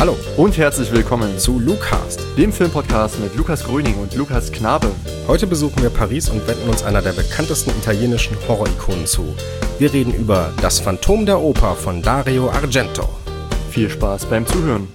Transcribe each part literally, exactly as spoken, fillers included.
Hallo und herzlich willkommen zu Lucast, dem Filmpodcast mit Lukas Gröning und Lukas Knabe. Heute besuchen wir Paris und wenden uns einer der bekanntesten italienischen Horror-Ikonen zu. Wir reden über Das Phantom der Oper von Dario Argento. Viel Spaß beim Zuhören.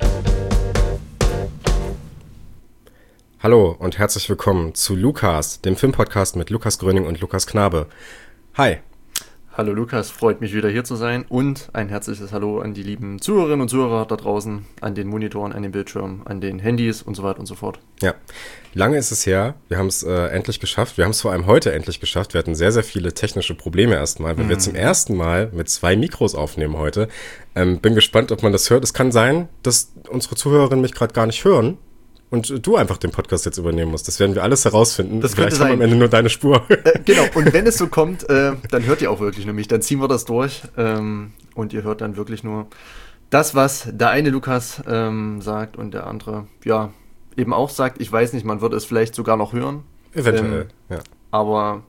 Hallo und herzlich willkommen zu Lucast, dem Filmpodcast mit Lukas Gröning und Lukas Knabe. Hi. Hallo Lukas, freut mich wieder hier zu sein und ein herzliches Hallo an die lieben Zuhörerinnen und Zuhörer da draußen, an den Monitoren, an den Bildschirmen, an den Handys und so weiter und so fort. Ja, lange ist es her, wir haben es äh, endlich geschafft, wir haben es vor allem heute endlich geschafft, wir hatten sehr, sehr viele technische Probleme erstmal, weil mhm. wir zum ersten Mal mit zwei Mikros aufnehmen heute. Ähm, bin gespannt, ob man das hört. Es kann sein, dass unsere Zuhörerinnen mich gerade gar nicht hören. Und du einfach den Podcast jetzt übernehmen musst. Das werden wir alles herausfinden. Das Vielleicht könnte haben wir sein. am Ende nur deine Spur. Äh, genau, und wenn es so kommt, äh, dann hört ihr auch wirklich nur mich. Dann ziehen wir das durch ähm, und ihr hört dann wirklich nur das, was der eine Lukas ähm, sagt und der andere, ja, eben auch sagt. Ich weiß nicht, man wird es vielleicht sogar noch hören. Eventuell, ähm, ja. Aber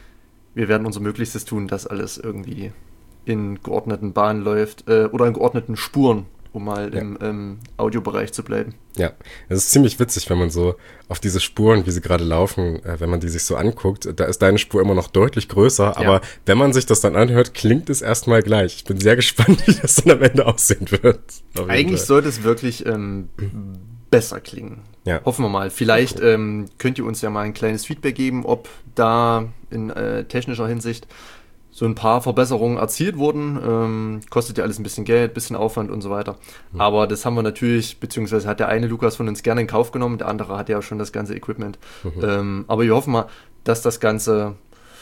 wir werden unser Möglichstes tun, dass alles irgendwie in geordneten Bahnen läuft äh, oder in geordneten Spuren, um mal ja. im ähm, Audiobereich zu bleiben. Ja, es ist ziemlich witzig, wenn man so auf diese Spuren, wie sie gerade laufen, äh, wenn man die sich so anguckt, da ist deine Spur immer noch deutlich größer, aber ja. wenn man sich das dann anhört, klingt es erstmal gleich. Ich bin sehr gespannt, wie das dann am Ende aussehen wird. Eigentlich sollte es wirklich ähm, besser klingen. Ja. Hoffen wir mal. Vielleicht okay. ähm, könnt ihr uns ja mal ein kleines Feedback geben, ob da in äh, technischer Hinsicht so ein paar Verbesserungen erzielt wurden. Ähm, kostet ja alles ein bisschen Geld, ein bisschen Aufwand und so weiter. Mhm. Aber das haben wir natürlich, beziehungsweise hat der eine Lukas von uns gerne in Kauf genommen, der andere hat ja schon das ganze Equipment. Mhm. Ähm, aber wir hoffen mal, dass das Ganze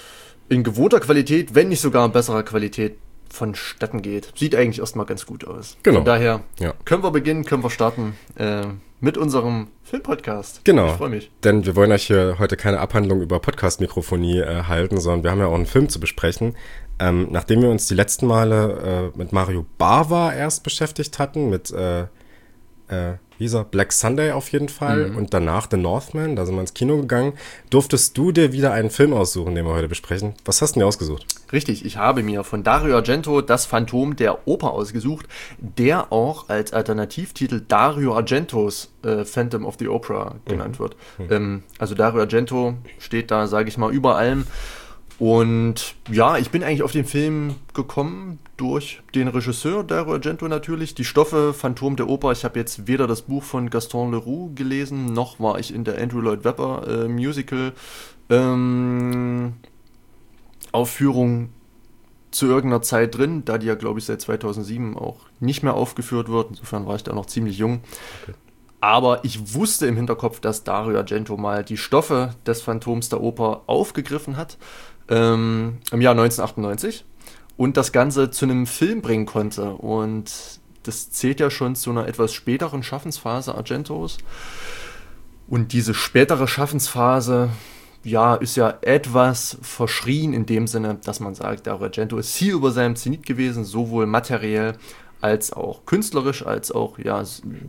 in gewohnter Qualität, wenn nicht sogar in besserer Qualität, vonstatten geht. Sieht eigentlich erstmal ganz gut aus. Genau. Von daher ja. können wir beginnen, können wir starten äh, mit unserem Filmpodcast. Genau. Ich freue mich. Denn wir wollen euch hier heute keine Abhandlung über Podcast-Mikrofonie äh, halten, sondern wir haben ja auch einen Film zu besprechen. Ähm, nachdem wir uns die letzten Male äh, mit Mario Bava erst beschäftigt hatten, mit äh, äh, wie hieß er? Black Sunday auf jeden Fall mhm. und danach The Northman, da sind wir ins Kino gegangen, durftest du dir wieder einen Film aussuchen, den wir heute besprechen. Was hast du denn ausgesucht? Richtig, ich habe mir von Dario Argento Das Phantom der Oper ausgesucht, der auch als Alternativtitel Dario Argentos äh, Phantom of the Opera genannt mhm. wird. Mhm. Ähm, also Dario Argento steht da, sage ich mal, über allem. Und ja, ich bin eigentlich auf den Film gekommen durch den Regisseur Dario Argento natürlich. Die Stoffe Phantom der Oper. Ich habe jetzt weder das Buch von Gaston Leroux gelesen, noch war ich in der Andrew Lloyd Webber äh, Musical ähm, Aufführung zu irgendeiner Zeit drin, da die ja, glaube ich, seit zweitausendsieben auch nicht mehr aufgeführt wird. Insofern war ich da noch ziemlich jung. Okay. Aber ich wusste im Hinterkopf, dass Dario Argento mal die Stoffe des Phantoms der Oper aufgegriffen hat, ähm, im Jahr neunzehnhundertachtundneunzig und das Ganze zu einem Film bringen konnte. Und das zählt ja schon zu einer etwas späteren Schaffensphase Argentos. Und diese spätere Schaffensphase, ja, ist ja etwas verschrien in dem Sinne, dass man sagt, Dario Argento ist hier über seinem Zenit gewesen, sowohl materiell als auch künstlerisch, als auch, ja,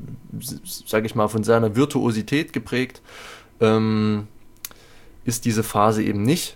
sage ich mal, von seiner Virtuosität geprägt, ähm, ist diese Phase eben nicht.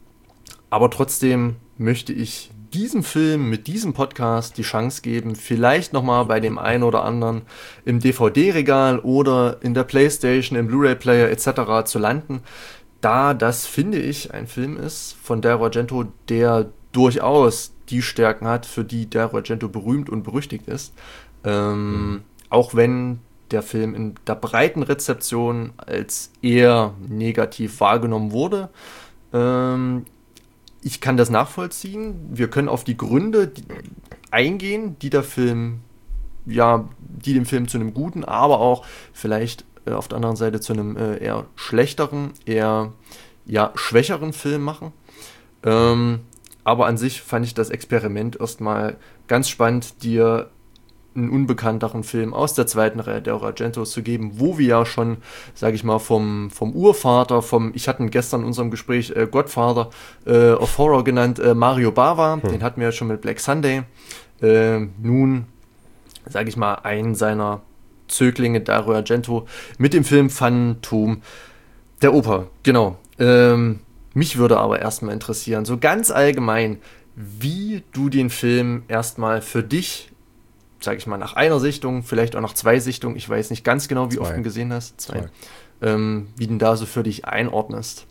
Aber trotzdem möchte ich diesem Film mit diesem Podcast die Chance geben, vielleicht nochmal bei dem einen oder anderen im D V D-Regal oder in der Playstation, im Blu-ray-Player et cetera zu landen, da das, finde ich, ein Film ist von Dario Argento, der durchaus die Stärken hat, für die Dario Argento berühmt und berüchtigt ist. Ähm, mhm. Auch wenn der Film in der breiten Rezeption als eher negativ wahrgenommen wurde. Ähm, ich kann das nachvollziehen. Wir können auf die Gründe die, eingehen, die der Film, ja, die den Film zu einem guten, aber auch vielleicht äh, auf der anderen Seite zu einem äh, eher schlechteren, eher ja, schwächeren Film machen. Ähm, Aber an sich fand ich das Experiment erstmal ganz spannend, dir einen unbekannteren Film aus der zweiten Reihe der Argentos zu geben, wo wir ja schon, sage ich mal, vom, vom Urvater, vom, ich hatte gestern in unserem Gespräch äh, Godfather äh, of Horror genannt, äh, Mario Bava, hm. den hatten wir ja schon mit Black Sunday. Äh, nun, sage ich mal, einen seiner Zöglinge, Dario Argento, mit dem Film Phantom der Oper, genau. Ähm, Mich würde aber erstmal interessieren, so ganz allgemein, wie du den Film erstmal für dich sage ich mal, nach einer Sichtung, vielleicht auch nach zwei Sichtungen, ich weiß nicht ganz genau, wie Zwei. oft du ihn gesehen hast, zwei, Zwei. Ähm, wie du ihn da so für dich einordnest.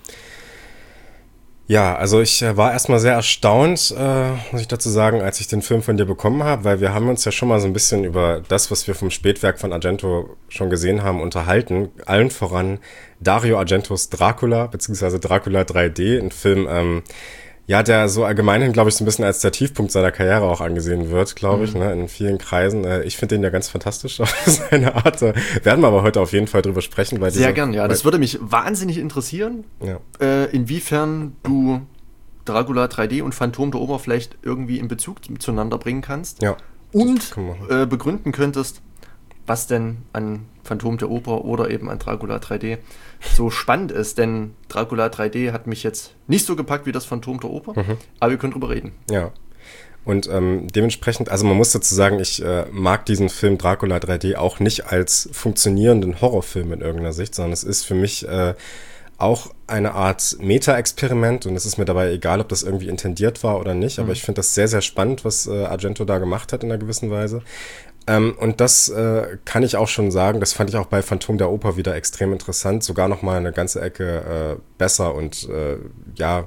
Ja, also ich äh, war erstmal sehr erstaunt, äh, muss ich dazu sagen, als ich den Film von dir bekommen habe, weil wir haben uns ja schon mal so ein bisschen über das, was wir vom Spätwerk von Argento schon gesehen haben, unterhalten. Allen voran Dario Argentos Dracula, beziehungsweise Dracula drei D, ein Film, ähm, ja, der so allgemeinhin, glaube ich, so ein bisschen als der Tiefpunkt seiner Karriere auch angesehen wird, glaube ich, mhm. ne, in vielen Kreisen. Äh, ich finde den ja ganz fantastisch auf seine Art. Äh, werden wir aber heute auf jeden Fall drüber sprechen. Weil Sehr diese, gern, ja. weil, das würde mich wahnsinnig interessieren, ja. äh, inwiefern du Dracula drei D und Phantom der Oper vielleicht irgendwie in Bezug zueinander bringen kannst. Ja. Und äh, begründen könntest, was denn an Phantom der Oper oder eben an Dracula drei D so spannend ist. Denn Dracula drei D hat mich jetzt nicht so gepackt wie das Phantom der Oper, mhm. aber wir können drüber reden. Ja. Und ähm, dementsprechend, also man muss dazu sagen, ich äh, mag diesen Film Dracula drei D auch nicht als funktionierenden Horrorfilm in irgendeiner Sicht, sondern es ist für mich äh, auch eine Art Meta-Experiment und es ist mir dabei egal, ob das irgendwie intendiert war oder nicht, aber mhm. ich finde das sehr, sehr spannend, was äh, Argento da gemacht hat in einer gewissen Weise. Ähm, und das äh, kann ich auch schon sagen, das fand ich auch bei Phantom der Oper wieder extrem interessant, sogar nochmal eine ganze Ecke äh, besser und äh, ja,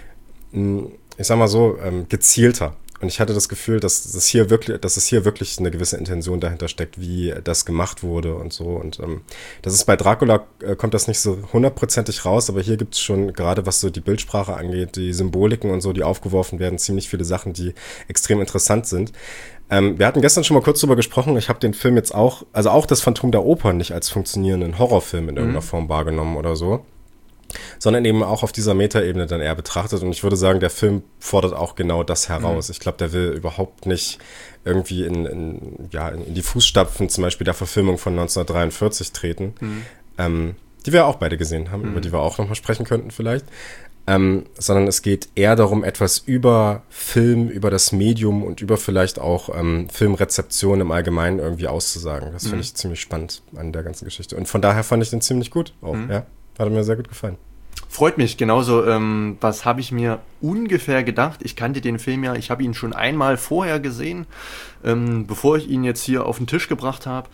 mh, ich sag mal so, ähm, gezielter. Und ich hatte das Gefühl, dass das hier wirklich, dass es hier wirklich eine gewisse Intention dahinter steckt, wie das gemacht wurde und so. Und ähm, das ist bei Dracula, äh, kommt das nicht so hundertprozentig raus, aber hier gibt es schon, gerade was so die Bildsprache angeht, die Symboliken und so, die aufgeworfen werden, ziemlich viele Sachen, die extrem interessant sind. Ähm, wir hatten gestern schon mal kurz drüber gesprochen, ich habe den Film jetzt auch, also auch das Phantom der Oper nicht als funktionierenden Horrorfilm in irgendeiner mhm. Form wahrgenommen oder so, sondern eben auch auf dieser Metaebene dann eher betrachtet. Und ich würde sagen, der Film fordert auch genau das heraus. Mhm. Ich glaube, der will überhaupt nicht irgendwie in, in, ja, in die Fußstapfen zum Beispiel der Verfilmung von neunzehnhundertdreiundvierzig treten, mhm. ähm, die wir auch beide gesehen haben, mhm. über die wir auch nochmal sprechen könnten vielleicht. Ähm, sondern es geht eher darum, etwas über Film, über das Medium und über vielleicht auch ähm, Filmrezeption im Allgemeinen irgendwie auszusagen. Das mhm. finde ich ziemlich spannend an der ganzen Geschichte. Und von daher fand ich den ziemlich gut auch, mhm. ja. Hat mir sehr gut gefallen. Freut mich, genauso. Ähm, was habe ich mir ungefähr gedacht? Ich kannte den Film ja, ich habe ihn schon einmal vorher gesehen, ähm, bevor ich ihn jetzt hier auf den Tisch gebracht habe.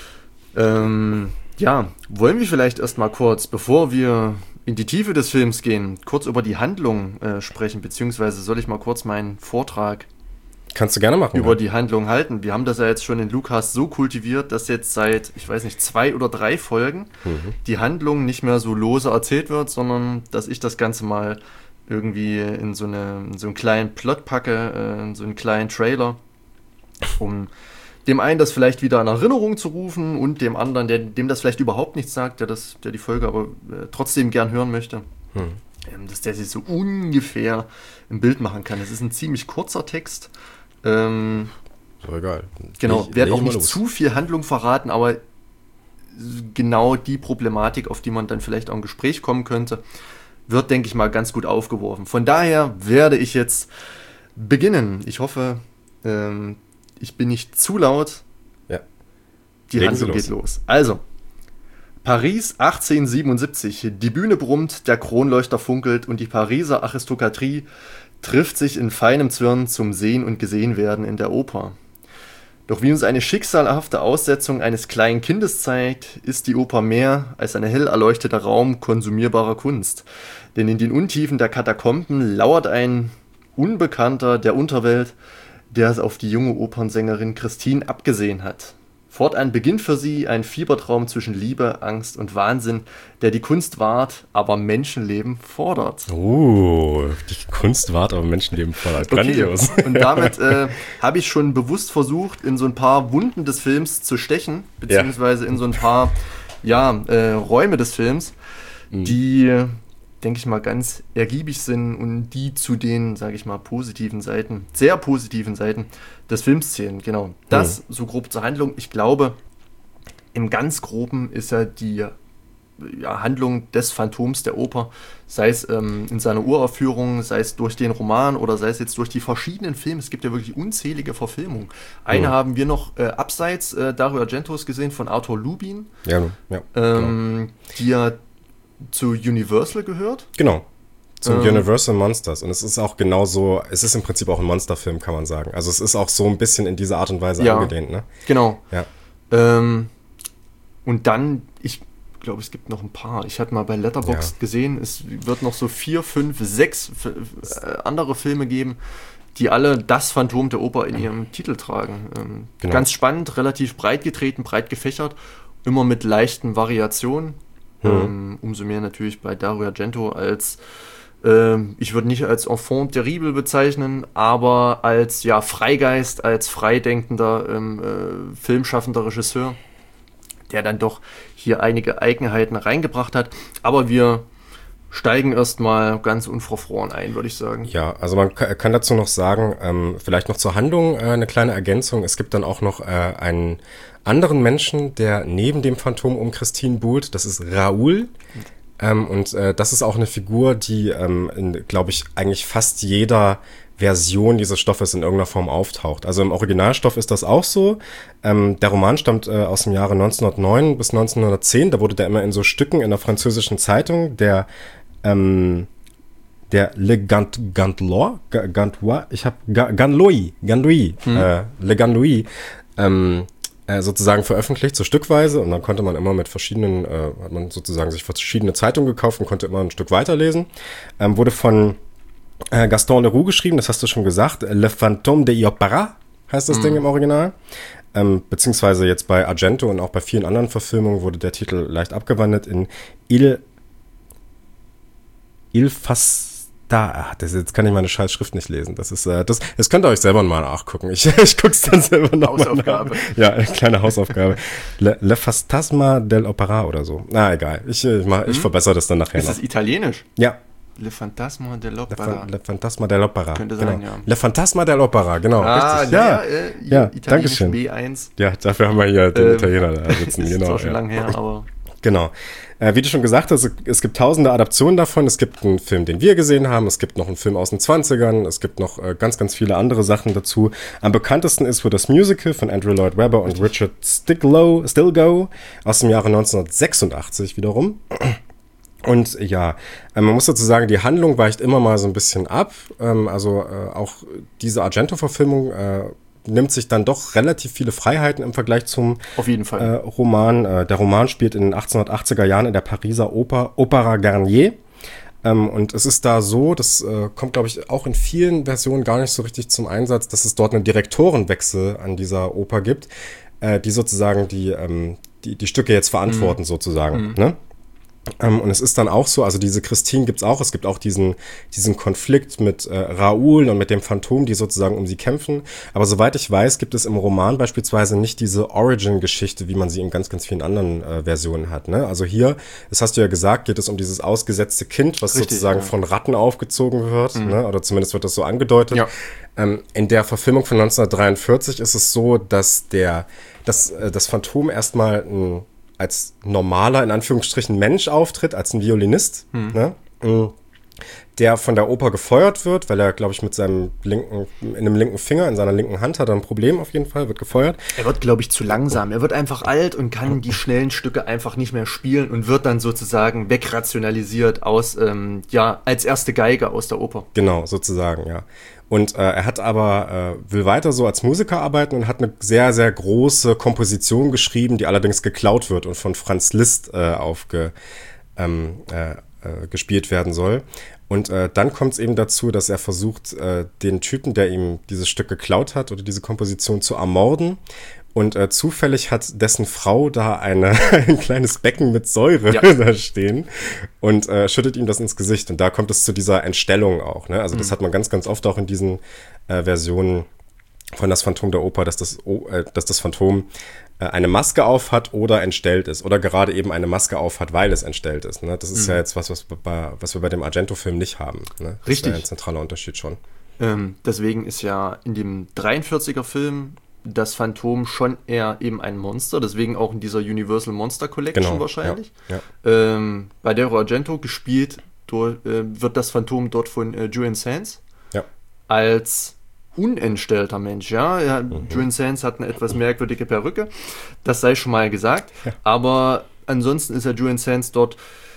Ähm, ja, wollen wir vielleicht erstmal kurz, bevor wir in die Tiefe des Films gehen, kurz über die Handlung äh, sprechen, beziehungsweise soll ich mal kurz meinen Vortrag Kannst du gerne machen. über ja. die Handlung halten. Wir haben das ja jetzt schon in Lukas so kultiviert, dass jetzt seit, ich weiß nicht, zwei oder drei Folgen mhm. die Handlung nicht mehr so lose erzählt wird, sondern dass ich das Ganze mal irgendwie in so, eine, in so einen kleinen Plot packe, äh, in so einen kleinen Trailer, um dem einen das vielleicht wieder in Erinnerung zu rufen und dem anderen, der, dem das vielleicht überhaupt nichts sagt, der, das, der die Folge aber äh, trotzdem gern hören möchte. Mhm. Dass der sich so ungefähr ein Bild machen kann. Es ist ein ziemlich kurzer Text. Ähm, so egal. Genau, werde auch nicht zu viel Handlung verraten, aber genau die Problematik, auf die man dann vielleicht auch im Gespräch kommen könnte, wird, denke ich mal, ganz gut aufgeworfen. Von daher werde ich jetzt beginnen. Ich hoffe, ähm, ich bin nicht zu laut. Ja. Die Legen Handlung Sie los. geht los. Also, Paris achtzehnhundertsiebenundsiebzig. Die Bühne brummt, der Kronleuchter funkelt und die Pariser Aristokratie trifft sich in feinem Zwirn zum Sehen und Gesehenwerden in der Oper. Doch wie uns eine schicksalhafte Aussetzung eines kleinen Kindes zeigt, ist die Oper mehr als ein hell erleuchteter Raum konsumierbarer Kunst. Denn in den Untiefen der Katakomben lauert ein Unbekannter der Unterwelt, der es auf die junge Opernsängerin Christine abgesehen hat. Fortan beginnt für sie ein Fiebertraum zwischen Liebe, Angst und Wahnsinn, der die Kunst wahrt, aber Menschenleben fordert. Oh, die Kunst wahrt, aber Menschenleben fordert. Grandios. Okay. Und damit äh, habe ich schon bewusst versucht, in so ein paar Wunden des Films zu stechen, beziehungsweise ja. in so ein paar ja, äh, Räume des Films, mhm. die, denke ich mal, ganz ergiebig sind und die zu den, sage ich mal, positiven Seiten, sehr positiven Seiten des Films zählen. Genau. Das mhm. so grob zur Handlung. Ich glaube, im ganz Groben ist ja die ja, Handlung des Phantoms der Oper, sei es ähm, in seiner Uraufführung, sei es durch den Roman oder sei es jetzt durch die verschiedenen Filme. Es gibt ja wirklich unzählige Verfilmungen. Eine mhm. haben wir noch äh, abseits äh, Dario Argentos gesehen von Arthur Lubin, ja, ja, ähm, genau. die ja zu Universal gehört. Genau. Zum ähm, Universal Monsters. Und es ist auch genauso, es ist im Prinzip auch ein Monsterfilm, kann man sagen. Also es ist auch so ein bisschen in dieser Art und Weise ja, angedehnt, ne? Genau. Ja. Ähm, und dann, ich glaube, es gibt noch ein paar. Ich hatte mal bei Letterboxd ja. gesehen, es wird noch so vier, fünf, sechs f- äh, andere Filme geben, die alle das Phantom der Oper in ihrem Titel tragen. Ähm, genau. Ganz spannend, relativ breit getreten, breit gefächert, immer mit leichten Variationen. Mhm. Ähm, umso mehr natürlich bei Dario Argento als, äh, ich würde nicht als Enfant terrible bezeichnen, aber als ja Freigeist, als freidenkender ähm, äh, filmschaffender Regisseur, der dann doch hier einige Eigenheiten reingebracht hat. Aber wir steigen erstmal ganz unverfroren ein, würde ich sagen. Ja, also man kann dazu noch sagen, ähm, vielleicht noch zur Handlung äh, eine kleine Ergänzung. Es gibt dann auch noch äh, einen anderen Menschen, der neben dem Phantom um Christine buhlt. Das ist Raoul. Ähm, und äh, das ist auch eine Figur, die, ähm, glaube ich, eigentlich fast jeder Version dieses Stoffes in irgendeiner Form auftaucht. Also im Originalstoff ist das auch so. Ähm, der Roman stammt äh, aus dem Jahre neunzehnhundertneun bis neunzehnhundertzehn. Da wurde der immer in so Stücken in der französischen Zeitung, der ähm, der Le Gant, Gantloi, Gantloi, ich habe Ganloi, Ganloi, hm. äh, Le Ganloi, ähm, äh, sozusagen veröffentlicht, so stückweise, und dann konnte man immer mit verschiedenen, äh, hat man sozusagen sich verschiedene Zeitungen gekauft und konnte immer ein Stück weiterlesen. Ähm, wurde von äh, Gaston Leroux geschrieben, das hast du schon gesagt, Le Fantôme de l'Opéra heißt das hm. Ding im Original. Ähm, beziehungsweise jetzt bei Argento und auch bei vielen anderen Verfilmungen wurde der Titel leicht abgewandelt in Il Il Fasta. Das, jetzt kann ich meine scheiß Schrift nicht lesen. Das ist, äh, das, das könnt ihr euch selber mal nachgucken. Ich, ich guck's dann selber noch Hausaufgabe. Mal nach. Ja, eine kleine Hausaufgabe. Le, Le Fantasma dell'Opera oder so. Na, egal. Ich, ich, mach, ich hm? verbessere das dann nachher Ist noch. das italienisch? Ja. Le Fantasma dell'Opera. Le Fantasma dell'Opera. Könnte genau. sein, ja. Le Fantasma dell'Opera, genau. Ah, richtig. Ja, ja, äh, ja, danke schön. B eins. Ja, dafür haben wir hier den Ähm, Italiener da sitzen. Das ist Genau, zwar schon ja. lange her, aber... Genau. Äh, wie du schon gesagt hast, es gibt tausende Adaptionen davon. Es gibt einen Film, den wir gesehen haben. Es gibt noch einen Film aus den zwanzigern. Es gibt noch äh, ganz, ganz viele andere Sachen dazu. Am bekanntesten ist wohl das Musical von Andrew Lloyd Webber und Richard Stilgoe, Stilgoe aus dem Jahre neunzehnhundertsechsundachtzig wiederum. Und ja, äh, man muss dazu sagen, die Handlung weicht immer mal so ein bisschen ab. Ähm, also äh, auch diese Argento-Verfilmung äh, nimmt sich dann doch relativ viele Freiheiten im Vergleich zum Auf jeden Fall. Äh, Roman. Äh, der Roman spielt in den achtzehnhundertachtziger Jahren in der Pariser Oper Opera Garnier. Ähm, und es ist da so, das äh, kommt, glaube ich, auch in vielen Versionen gar nicht so richtig zum Einsatz, dass es dort einen Direktorenwechsel an dieser Oper gibt, äh, die sozusagen die, ähm, die, die Stücke jetzt verantworten, mhm. sozusagen. Mhm. Ne? Um, und es ist dann auch so, also diese Christine gibt's auch, es gibt auch diesen diesen Konflikt mit äh, Raoul und mit dem Phantom, die sozusagen um sie kämpfen, aber soweit ich weiß, gibt es im Roman beispielsweise nicht diese Origin-Geschichte, wie man sie in ganz, ganz vielen anderen äh, Versionen hat, ne? Also hier, das hast du ja gesagt, geht es um dieses ausgesetzte Kind, was Richtig, sozusagen ja. von Ratten aufgezogen wird, mhm. ne? Oder zumindest wird das so angedeutet. Ja. Ähm, in der Verfilmung von neunzehnhundertdreiundvierzig ist es so, dass der dass, äh, das Phantom erstmal ein als normaler, in Anführungsstrichen, Mensch auftritt, als ein Violinist, hm. ne? der von der Oper gefeuert wird, weil er, glaube ich, mit seinem linken, in einem linken Finger, in seiner linken Hand hat er ein Problem auf jeden Fall, wird gefeuert. Er wird, glaube ich, zu langsam. Er wird einfach alt und kann die schnellen Stücke einfach nicht mehr spielen und wird dann sozusagen wegrationalisiert aus, ähm, ja, als erste Geige aus der Oper. Genau, sozusagen, ja. Und äh, er hat aber, äh, will weiter so als Musiker arbeiten und hat eine sehr, sehr große Komposition geschrieben, die allerdings geklaut wird und von Franz Liszt äh, aufge, ähm, äh, äh, gespielt werden soll. Und äh, dann kommt es eben dazu, dass er versucht, äh, den Typen, der ihm dieses Stück geklaut hat oder diese Komposition zu ermorden. Und äh, zufällig hat dessen Frau da eine, ein kleines Becken mit Säure ja. da stehen und äh, schüttet ihm das ins Gesicht. Und da kommt es zu dieser Entstellung auch. Ne? Also mhm. das hat man ganz, ganz oft auch in diesen äh, Versionen von Das Phantom der Oper, dass das, äh, dass das Phantom äh, eine Maske auf hat oder entstellt ist. Oder gerade eben eine Maske auf hat, weil es entstellt ist. Ne? Das ist mhm. ja jetzt was, was, bei, was wir bei dem Argento-Film nicht haben. Ne? Das Richtig. ist ja ein zentraler Unterschied schon. Ähm, deswegen ist ja in dem dreiundvierziger-Film das Phantom schon eher eben ein Monster, deswegen auch in dieser Universal Monster Collection genau, wahrscheinlich. Ja, ja. Ähm, bei Dario Argento gespielt durch, äh, wird das Phantom dort von äh, Julian Sands ja. als unentstellter Mensch. Ja, ja mhm. Julian Sands hat eine etwas merkwürdige Perücke, das sei schon mal gesagt, ja. aber ansonsten ist ja Julian Sands dort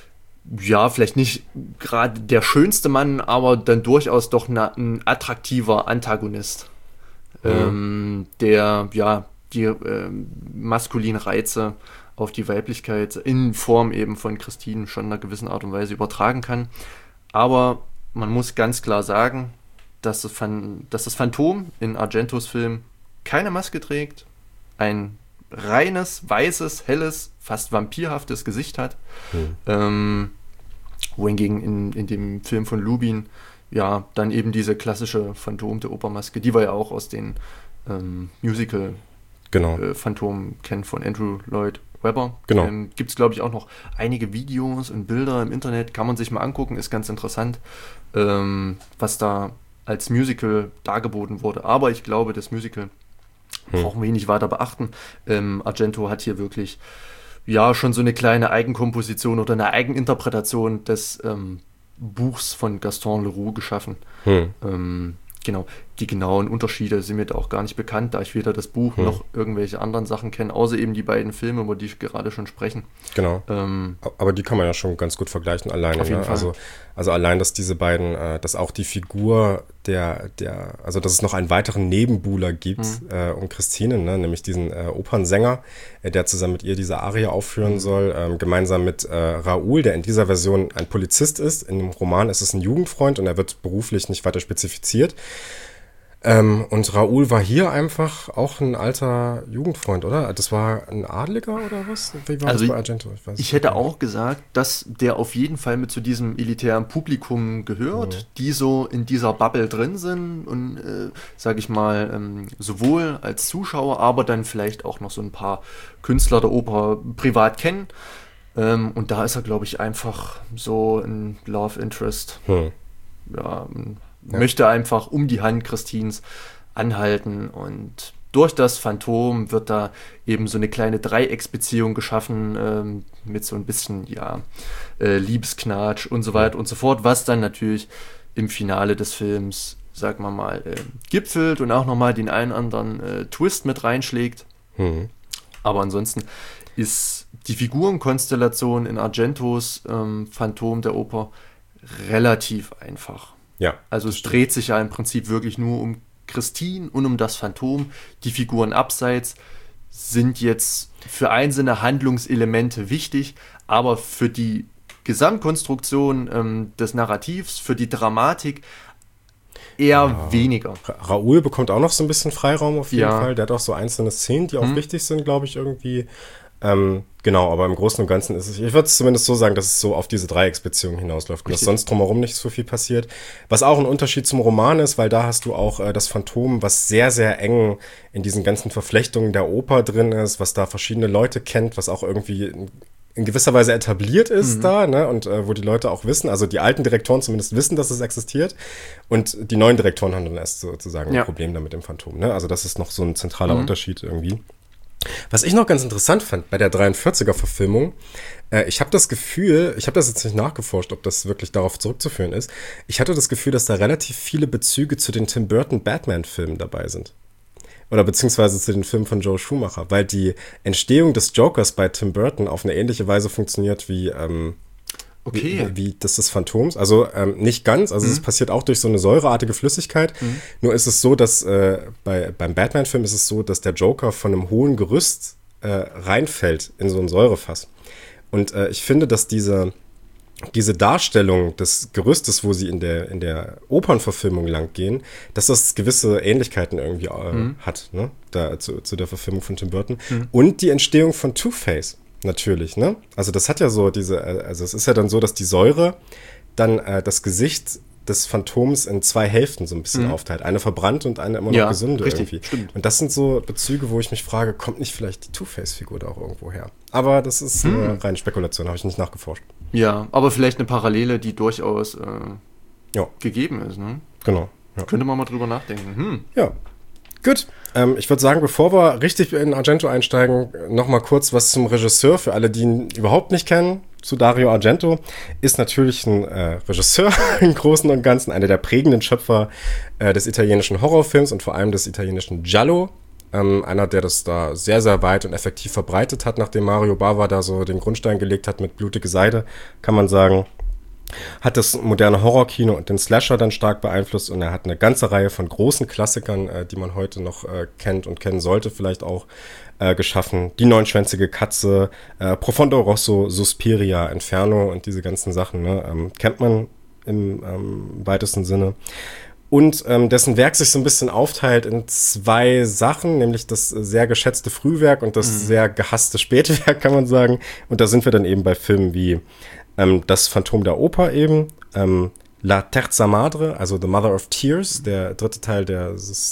ja, vielleicht nicht gerade der schönste Mann, aber dann durchaus doch na, ein attraktiver Antagonist, mhm. ähm, der ja die äh, maskulinen Reize auf die Weiblichkeit in Form eben von Christine schon in einer gewissen Art und Weise übertragen kann. Aber man muss ganz klar sagen, dass das, Phan- dass das Phantom in Argentos Film keine Maske trägt, ein reines, weißes, helles, fast vampirhaftes Gesicht hat. Mhm. Ähm, wohingegen in, in dem Film von Lubin ja dann eben diese klassische Phantom der Opermaske, die wir ja auch aus den ähm, Musical genau. äh, Phantom kennen von Andrew Lloyd Webber. Genau. Ähm, gibt es, glaube ich, auch noch einige Videos und Bilder im Internet, kann man sich mal angucken, ist ganz interessant, ähm, was da als Musical dargeboten wurde. Aber ich glaube, das Musical hm. brauchen wir nicht weiter beachten. Ähm, Argento hat hier wirklich ja schon so eine kleine Eigenkomposition oder eine Eigeninterpretation des ähm, Buchs von Gaston Leroux geschaffen. Hm. Ähm, genau, die genauen Unterschiede sind mir da auch gar nicht bekannt, da ich weder das Buch hm. noch irgendwelche anderen Sachen kenne, außer eben die beiden Filme, über die ich gerade schon sprechen. Genau. Ähm, Aber die kann man ja schon ganz gut vergleichen alleine. Auf jeden ne? Fall. Also, also allein, dass diese beiden, äh, dass auch die Figur der, der, also dass es noch einen weiteren Nebenbuhler gibt hm. äh, um Christine, ne? Nämlich diesen äh, Opernsänger, äh, der zusammen mit ihr diese Arie aufführen hm. soll, ähm, gemeinsam mit äh, Raoul, der in dieser Version ein Polizist ist. In dem Roman ist es ein Jugendfreund und er wird beruflich nicht weiter spezifiziert. Ähm, und Raoul war hier einfach auch ein alter Jugendfreund, oder? Das war ein Adliger oder was? Wie war also das bei Argento? Ich, weiß ich hätte auch gesagt, dass der auf jeden Fall mit zu diesem elitären Publikum gehört, mhm. die so in dieser Bubble drin sind und, äh, sage ich mal, ähm, sowohl als Zuschauer, aber dann vielleicht auch noch so ein paar Künstler der Oper privat kennen. Ähm, und da ist er, glaube ich, einfach so ein Love Interest. Mhm. Ja, ein Ja. möchte einfach um die Hand Christines anhalten und durch das Phantom wird da eben so eine kleine Dreiecksbeziehung geschaffen ähm, mit so ein bisschen, ja, äh, Liebesknatsch und so weiter und so fort, was dann natürlich im Finale des Films, sagen wir mal, äh, gipfelt und auch nochmal den einen anderen äh, Twist mit reinschlägt. Mhm. Aber ansonsten ist die Figurenkonstellation in Argentos ähm, Phantom der Oper relativ einfach. Ja. Also es dreht sich ja im Prinzip wirklich nur um Christine und um das Phantom. Die Figuren abseits sind jetzt für einzelne Handlungselemente wichtig, aber für die Gesamtkonstruktion ähm, des Narrativs, für die Dramatik eher ja. weniger. Raoul bekommt auch noch so ein bisschen Freiraum auf jeden ja. Fall. Der hat auch so einzelne Szenen, die auch hm. wichtig sind, glaube ich, irgendwie. Ähm, genau, aber im Großen und Ganzen ist es, ich würde es zumindest so sagen, dass es so auf diese Dreiecksbeziehung hinausläuft und dass sonst drumherum nicht so viel passiert. Was auch ein Unterschied zum Roman ist, weil da hast du auch äh, das Phantom, was sehr, sehr eng in diesen ganzen Verflechtungen der Oper drin ist, was da verschiedene Leute kennt, was auch irgendwie in, in gewisser Weise etabliert ist mhm. da, ne, und äh, wo die Leute auch wissen, also die alten Direktoren zumindest wissen, dass es existiert und die neuen Direktoren haben dann erst sozusagen ja. ein Problem damit im Phantom, ne, also das ist noch so ein zentraler mhm. Unterschied irgendwie. Was ich noch ganz interessant fand bei der dreiundvierziger-Verfilmung, äh, ich habe das Gefühl, ich habe das jetzt nicht nachgeforscht, ob das wirklich darauf zurückzuführen ist, ich hatte das Gefühl, dass da relativ viele Bezüge zu den Tim Burton Batman-Filmen dabei sind. Oder beziehungsweise zu den Filmen von Joe Schumacher, weil die Entstehung des Jokers bei Tim Burton auf eine ähnliche Weise funktioniert wie, ähm, okay. wie, wie das des Phantoms. Also ähm, nicht ganz, also mhm. es passiert auch durch so eine säureartige Flüssigkeit. Mhm. Nur ist es so, dass äh, bei, beim Batman-Film ist es so, dass der Joker von einem hohen Gerüst äh, reinfällt in so ein Säurefass. Und äh, ich finde, dass diese, diese Darstellung des Gerüstes, wo sie in der, in der Opernverfilmung lang gehen, dass das gewisse Ähnlichkeiten irgendwie äh, mhm. hat, ne? Da, zu, zu der Verfilmung von Tim Burton. Mhm. Und die Entstehung von Two-Face. Natürlich, ne? Also das hat ja so diese, also es ist ja dann so, dass die Säure dann äh, das Gesicht des Phantoms in zwei Hälften so ein bisschen mhm. aufteilt. Eine verbrannt und eine immer noch ja, gesunde richtig, irgendwie. Stimmt. Und das sind so Bezüge, wo ich mich frage, kommt nicht vielleicht die Two-Face-Figur da auch irgendwo her? Aber das ist mhm. äh, reine Spekulation, habe ich nicht nachgeforscht. Ja, aber vielleicht eine Parallele, die durchaus äh, ja. gegeben ist, ne? Genau. Ja. Könnte man mal drüber nachdenken. Hm. Ja. Gut, ähm, ich würde sagen, bevor wir richtig in Argento einsteigen, noch mal kurz was zum Regisseur. Für alle, die ihn überhaupt nicht kennen, zu Dario Argento, ist natürlich ein äh, Regisseur im Großen und Ganzen, einer der prägenden Schöpfer äh, des italienischen Horrorfilms und vor allem des italienischen Giallo Ähm, einer, der das da sehr, sehr weit und effektiv verbreitet hat, nachdem Mario Bava da so den Grundstein gelegt hat mit Blutige Seide, kann man sagen. Hat das moderne Horrorkino und den Slasher dann stark beeinflusst und er hat eine ganze Reihe von großen Klassikern, äh, die man heute noch äh, kennt und kennen sollte, vielleicht auch äh, geschaffen. Die neunschwänzige Katze, äh, Profondo Rosso, Suspiria, Inferno und diese ganzen Sachen, ne, ähm, kennt man im ähm, weitesten Sinne. Und ähm, dessen Werk sich so ein bisschen aufteilt in zwei Sachen, nämlich das sehr geschätzte Frühwerk und das mhm. sehr gehasste Spätwerk, kann man sagen. Und da sind wir dann eben bei Filmen wie ähm, Das Phantom der Oper eben, ähm, La Terza Madre, also The Mother of Tears, der dritte Teil der,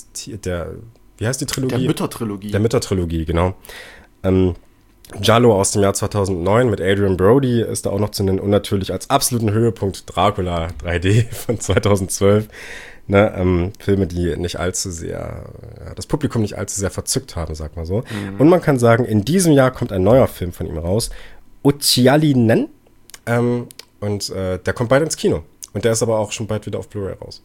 der wie heißt die Trilogie? Der Müttertrilogie. Der Müttertrilogie, genau. Ähm, Giallo aus dem Jahr zweitausendneun mit Adrian Brody ist da auch noch zu nennen und natürlich als absoluten Höhepunkt Dracula drei D von zweitausendzwölf. Ne, ähm, Filme, die nicht allzu sehr, ja, das Publikum nicht allzu sehr verzückt haben, sag mal so. Mhm. Und man kann sagen, in diesem Jahr kommt ein neuer Film von ihm raus, Occhialinen, ähm, und äh, der kommt bald ins Kino. Und der ist aber auch schon bald wieder auf Blu-ray raus.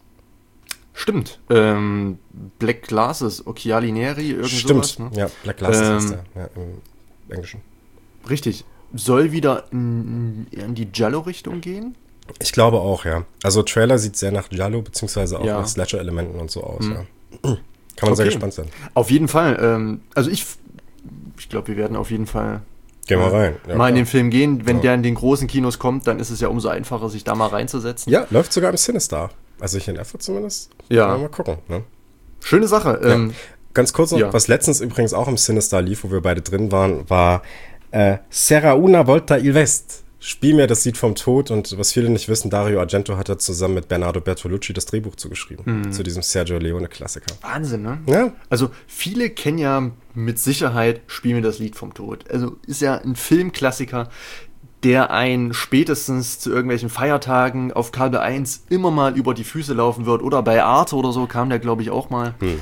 Stimmt. Ähm, Black Glasses, Occhialineri, irgend Stimmt, sowas. Ne? Ja, Black Glasses ähm, ist der, ja, im Englischen. Richtig. Soll wieder in, in die Giallo-Richtung gehen? Ich glaube auch, ja. Also Trailer sieht sehr nach Giallo, beziehungsweise auch ja. nach Slasher-Elementen und so aus, hm. ja. Kann man okay. sehr gespannt sein. Auf jeden Fall. Ähm, also ich, ich glaube, wir werden auf jeden Fall Gehen wir rein. Ja, mal in den Film gehen. Wenn ja. der in den großen Kinos kommt, dann ist es ja umso einfacher, sich da mal reinzusetzen. Ja, läuft sogar im Cinestar. Also ich in Erfurt zumindest. Ja. Mal gucken. Ne? Schöne Sache. Ja. Ähm, Ganz kurz noch, ja. was letztens übrigens auch im Cinestar lief, wo wir beide drin waren, war äh, Serra una volta il West. Spiel mir das Lied vom Tod und was viele nicht wissen, Dario Argento hat da zusammen mit Bernardo Bertolucci das Drehbuch zugeschrieben, mhm. zu diesem Sergio Leone-Klassiker. Wahnsinn, ne? Ja. Also viele kennen ja mit Sicherheit Spiel mir das Lied vom Tod. Also ist ja ein Filmklassiker, der einen spätestens zu irgendwelchen Feiertagen auf Kabel eins immer mal über die Füße laufen wird oder bei Arte oder so kam der, glaube ich, auch mal. Mhm.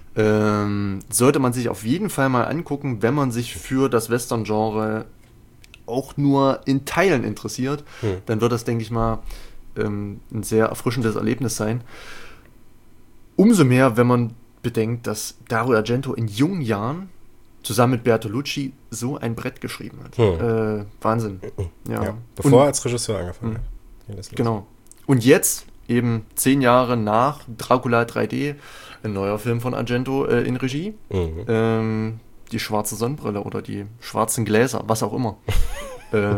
Ähm, sollte man sich auf jeden Fall mal angucken, wenn man sich für das Western-Genre auch nur in Teilen interessiert, hm. dann wird das, denke ich mal, ähm, ein sehr erfrischendes Erlebnis sein. Umso mehr, wenn man bedenkt, dass Dario Argento in jungen Jahren zusammen mit Bertolucci so ein Brett geschrieben hat. Hm. Äh, Wahnsinn. Ja. Ja, bevor er als Regisseur angefangen hm. hat. Genau. Und jetzt, eben zehn Jahre nach Dracula drei D, ein neuer Film von Argento äh, in Regie. Mhm. Ähm, die schwarze Sonnenbrille oder die schwarzen Gläser, was auch immer. äh,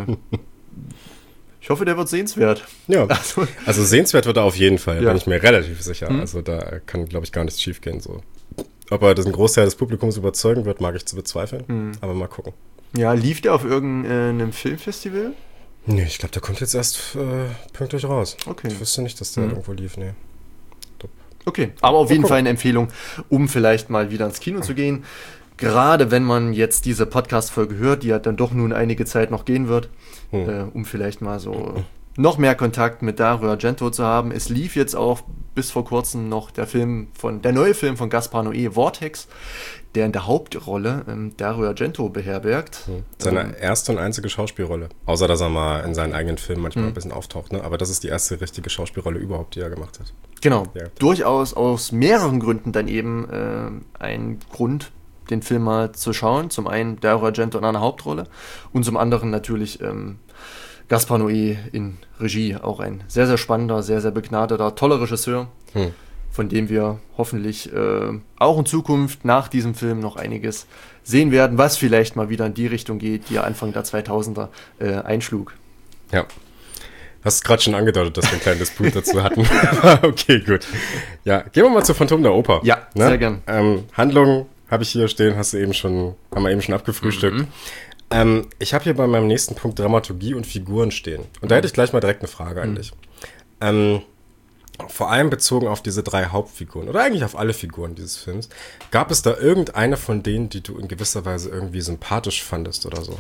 ich hoffe, der wird sehenswert. Ja, also, also sehenswert wird er auf jeden Fall, ja. bin ich mir relativ sicher. Mhm. Also da kann, glaube ich, gar nichts schief gehen. So. Ob er das ein Großteil des Publikums überzeugen wird, mag ich zu bezweifeln. Mhm. Aber mal gucken. Ja, lief der auf irgendeinem Filmfestival? Nee, ich glaube, der kommt jetzt erst äh, pünktlich raus. Okay. Ich wüsste nicht, dass der mhm. irgendwo lief, nee. Okay, aber auf jeden Fall eine Empfehlung, um vielleicht mal wieder ins Kino zu gehen. Gerade wenn man jetzt diese Podcast-Folge hört, die ja dann doch nun einige Zeit noch gehen wird, hm. äh, um vielleicht mal so noch mehr Kontakt mit Dario Argento zu haben. Es lief jetzt auch bis vor kurzem noch der Film von, der neue Film von Gaspar Noé, Vortex, der in der Hauptrolle ähm, Dario Argento beherbergt. Hm. Seine ähm, erste und einzige Schauspielrolle. Außer, dass er mal in seinen eigenen Filmen manchmal hm. ein bisschen auftaucht, ne? Aber das ist die erste richtige Schauspielrolle überhaupt, die er gemacht hat. Genau. Ja. Durchaus aus mehreren Gründen dann eben äh, ein Grund, den Film mal zu schauen. Zum einen Dario Argento in einer Hauptrolle und zum anderen natürlich ähm, Gaspar Noé in Regie. Auch ein sehr, sehr spannender, sehr, sehr begnadeter, toller Regisseur, hm. von dem wir hoffentlich äh, auch in Zukunft nach diesem Film noch einiges sehen werden, was vielleicht mal wieder in die Richtung geht, die er Anfang der zweitausender äh, einschlug. Ja. Hast gerade schon angedeutet, dass wir einen kleinen Disput dazu hatten. Okay, gut. Ja, gehen wir mal zu Phantom der Oper. Ja, ne? Sehr gern. Ähm, Handlung habe ich hier stehen, hast du eben schon, haben wir eben schon abgefrühstückt. Mhm. Ähm, ich habe hier bei meinem nächsten Punkt Dramaturgie und Figuren stehen. Und mhm. da hätte ich gleich mal direkt eine Frage an dich. Mhm. Ähm, vor allem bezogen auf diese drei Hauptfiguren oder eigentlich auf alle Figuren dieses Films. Gab es da irgendeine von denen, die du in gewisser Weise irgendwie sympathisch fandest oder so?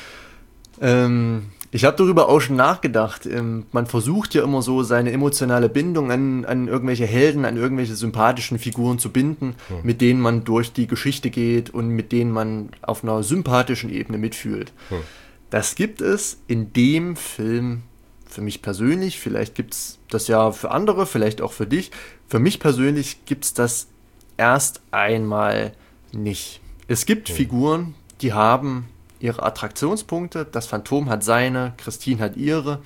Ähm... Ich habe darüber auch schon nachgedacht. Man versucht ja immer so, seine emotionale Bindung an, an irgendwelche Helden, an irgendwelche sympathischen Figuren zu binden, hm. mit denen man durch die Geschichte geht und mit denen man auf einer sympathischen Ebene mitfühlt. Hm. Das gibt es in dem Film für mich persönlich, vielleicht gibt es das ja für andere, vielleicht auch für dich. Für mich persönlich gibt es das erst einmal nicht. Es gibt Hm. Figuren, die haben ihre Attraktionspunkte. Das Phantom hat seine, Christine hat ihre.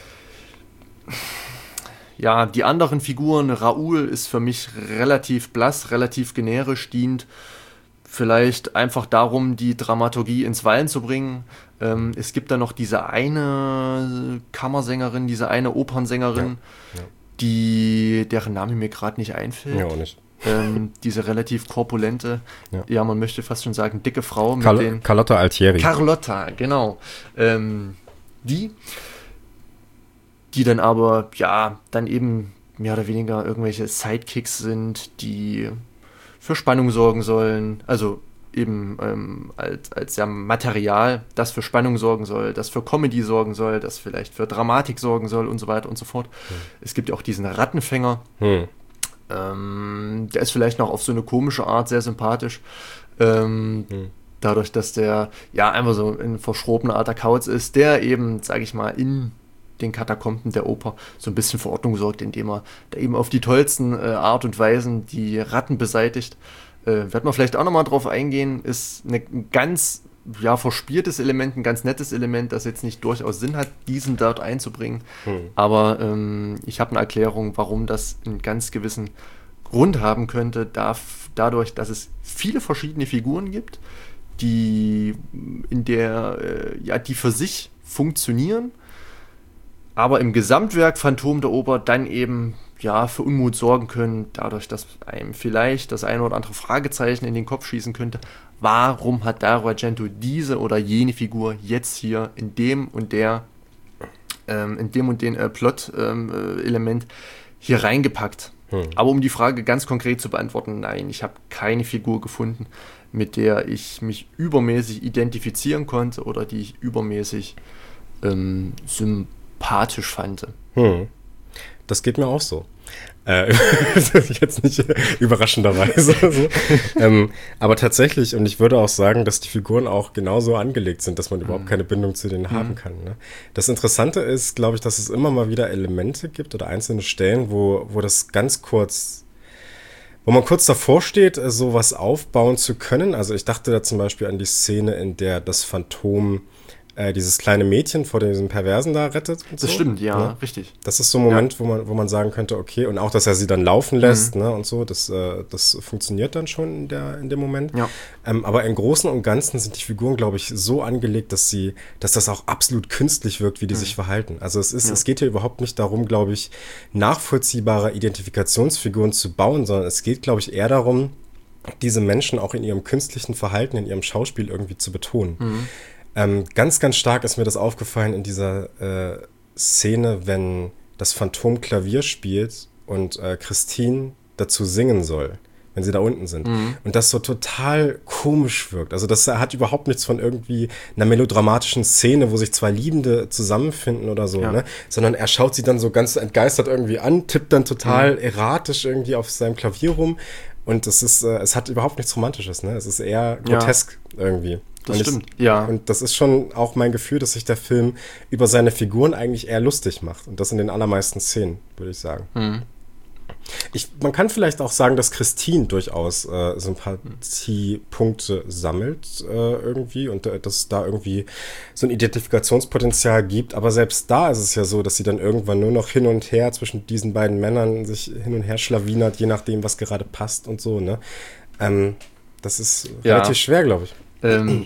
Ja, die anderen Figuren, Raoul ist für mich relativ blass, relativ generisch, dient vielleicht einfach darum, die Dramaturgie ins Wallen zu bringen. Ähm, es gibt da noch diese eine Kammersängerin, diese eine Opernsängerin, Ja, ja. die deren Name mir gerade nicht einfällt. Ja, auch nicht. Ähm, diese relativ korpulente, ja. Ja. man möchte fast schon sagen, dicke Frau mit Carl- den... Carlotta Altieri. Carlotta, genau. Ähm, die, die dann aber, ja, dann eben mehr oder weniger irgendwelche Sidekicks sind, die für Spannung sorgen sollen, also eben ähm, als, als ja Material, das für Spannung sorgen soll, das für Comedy sorgen soll, das vielleicht für Dramatik sorgen soll und so weiter und so fort. Hm. Es gibt ja auch diesen Rattenfänger, hm. ähm, der ist vielleicht noch auf so eine komische Art sehr sympathisch, ähm, hm. dadurch, dass der ja einfach so ein verschrobener alter Kauz ist, der eben, sage ich mal, in den Katakomben der Oper so ein bisschen für Ordnung sorgt, indem er da eben auf die tollsten äh, Art und Weisen die Ratten beseitigt. Äh, wird man vielleicht auch nochmal drauf eingehen, ist eine, ein ganz ja, verspieltes Element, ein ganz nettes Element, das jetzt nicht durchaus Sinn hat, diesen dort einzubringen. Hm. Aber ähm, ich habe eine Erklärung, warum das einen ganz gewissen Grund haben könnte, darf, dadurch, dass es viele verschiedene Figuren gibt, die in der, äh, ja, die für sich funktionieren, aber im Gesamtwerk Phantom der Oper dann eben ja für Unmut sorgen können, dadurch, dass einem vielleicht das eine oder andere Fragezeichen in den Kopf schießen könnte. Warum hat Dario Argento diese oder jene Figur jetzt hier in dem und der, ähm, in dem und den äh, Plot-Element ähm, hier reingepackt? Hm. Aber um die Frage ganz konkret zu beantworten, nein, ich habe keine Figur gefunden, mit der ich mich übermäßig identifizieren konnte oder die ich übermäßig ähm, sympathisch sympathisch fand. Hm. Das geht mir auch so. Äh, jetzt nicht überraschenderweise. so. ähm, aber tatsächlich, und ich würde auch sagen, dass die Figuren auch genauso angelegt sind, dass man überhaupt keine Bindung zu denen mhm. haben kann. Ne? Das Interessante ist, glaube ich, dass es immer mal wieder Elemente gibt oder einzelne Stellen, wo, wo das ganz kurz, wo man kurz davor steht, sowas aufbauen zu können. Also ich dachte da zum Beispiel an die Szene, in der das Phantom dieses kleine Mädchen vor diesem Perversen da rettet. Und das so, stimmt, ja, ne? Richtig. Das ist so ein Moment, ja. wo man, wo man sagen könnte, okay, und auch, dass er sie dann laufen lässt, mhm. ne, und so, das, äh, das funktioniert dann schon in, der, in dem Moment. Ja. Ähm, aber im Großen und Ganzen sind die Figuren, glaube ich, so angelegt, dass sie, dass das auch absolut künstlich wirkt, wie die mhm. sich verhalten. Also es ist, ja. es geht hier überhaupt nicht darum, glaube ich, nachvollziehbare Identifikationsfiguren zu bauen, sondern es geht, glaube ich, eher darum, diese Menschen auch in ihrem künstlichen Verhalten, in ihrem Schauspiel irgendwie zu betonen. Mhm. Ähm, ganz, ganz stark ist mir das aufgefallen in dieser äh, Szene, wenn das Phantom Klavier spielt und äh, Christine dazu singen soll, wenn sie da unten sind. Mhm. Und das so total komisch wirkt. Also das hat überhaupt nichts von irgendwie einer melodramatischen Szene, wo sich zwei Liebende zusammenfinden oder so, ja. ne? Sondern er schaut sie dann so ganz entgeistert irgendwie an, tippt dann total mhm. erratisch irgendwie auf seinem Klavier rum. Und es ist, äh, es hat überhaupt nichts Romantisches, ne? Es ist eher grotesk ja. irgendwie. Das und stimmt, ich, ja. Und das ist schon auch mein Gefühl, dass sich der Film über seine Figuren eigentlich eher lustig macht. Und das in den allermeisten Szenen, würde ich sagen. Mhm. Ich, man kann vielleicht auch sagen, dass Christine durchaus äh, Sympathiepunkte sammelt äh, irgendwie und äh, dass es da irgendwie so ein Identifikationspotenzial gibt. Aber selbst da ist es ja so, dass sie dann irgendwann nur noch hin und her zwischen diesen beiden Männern sich hin und her schlawinert, je nachdem, was gerade passt und so. Ne? Ähm, das ist ja. relativ schwer, glaube ich. Ähm,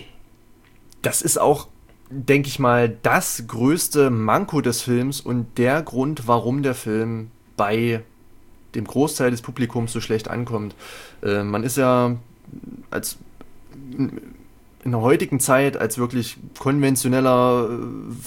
das ist auch, denke ich mal, das größte Manko des Films und der Grund, warum der Film bei dem Großteil des Publikums so schlecht ankommt. Äh, man ist ja als in, in der heutigen Zeit als wirklich konventioneller äh,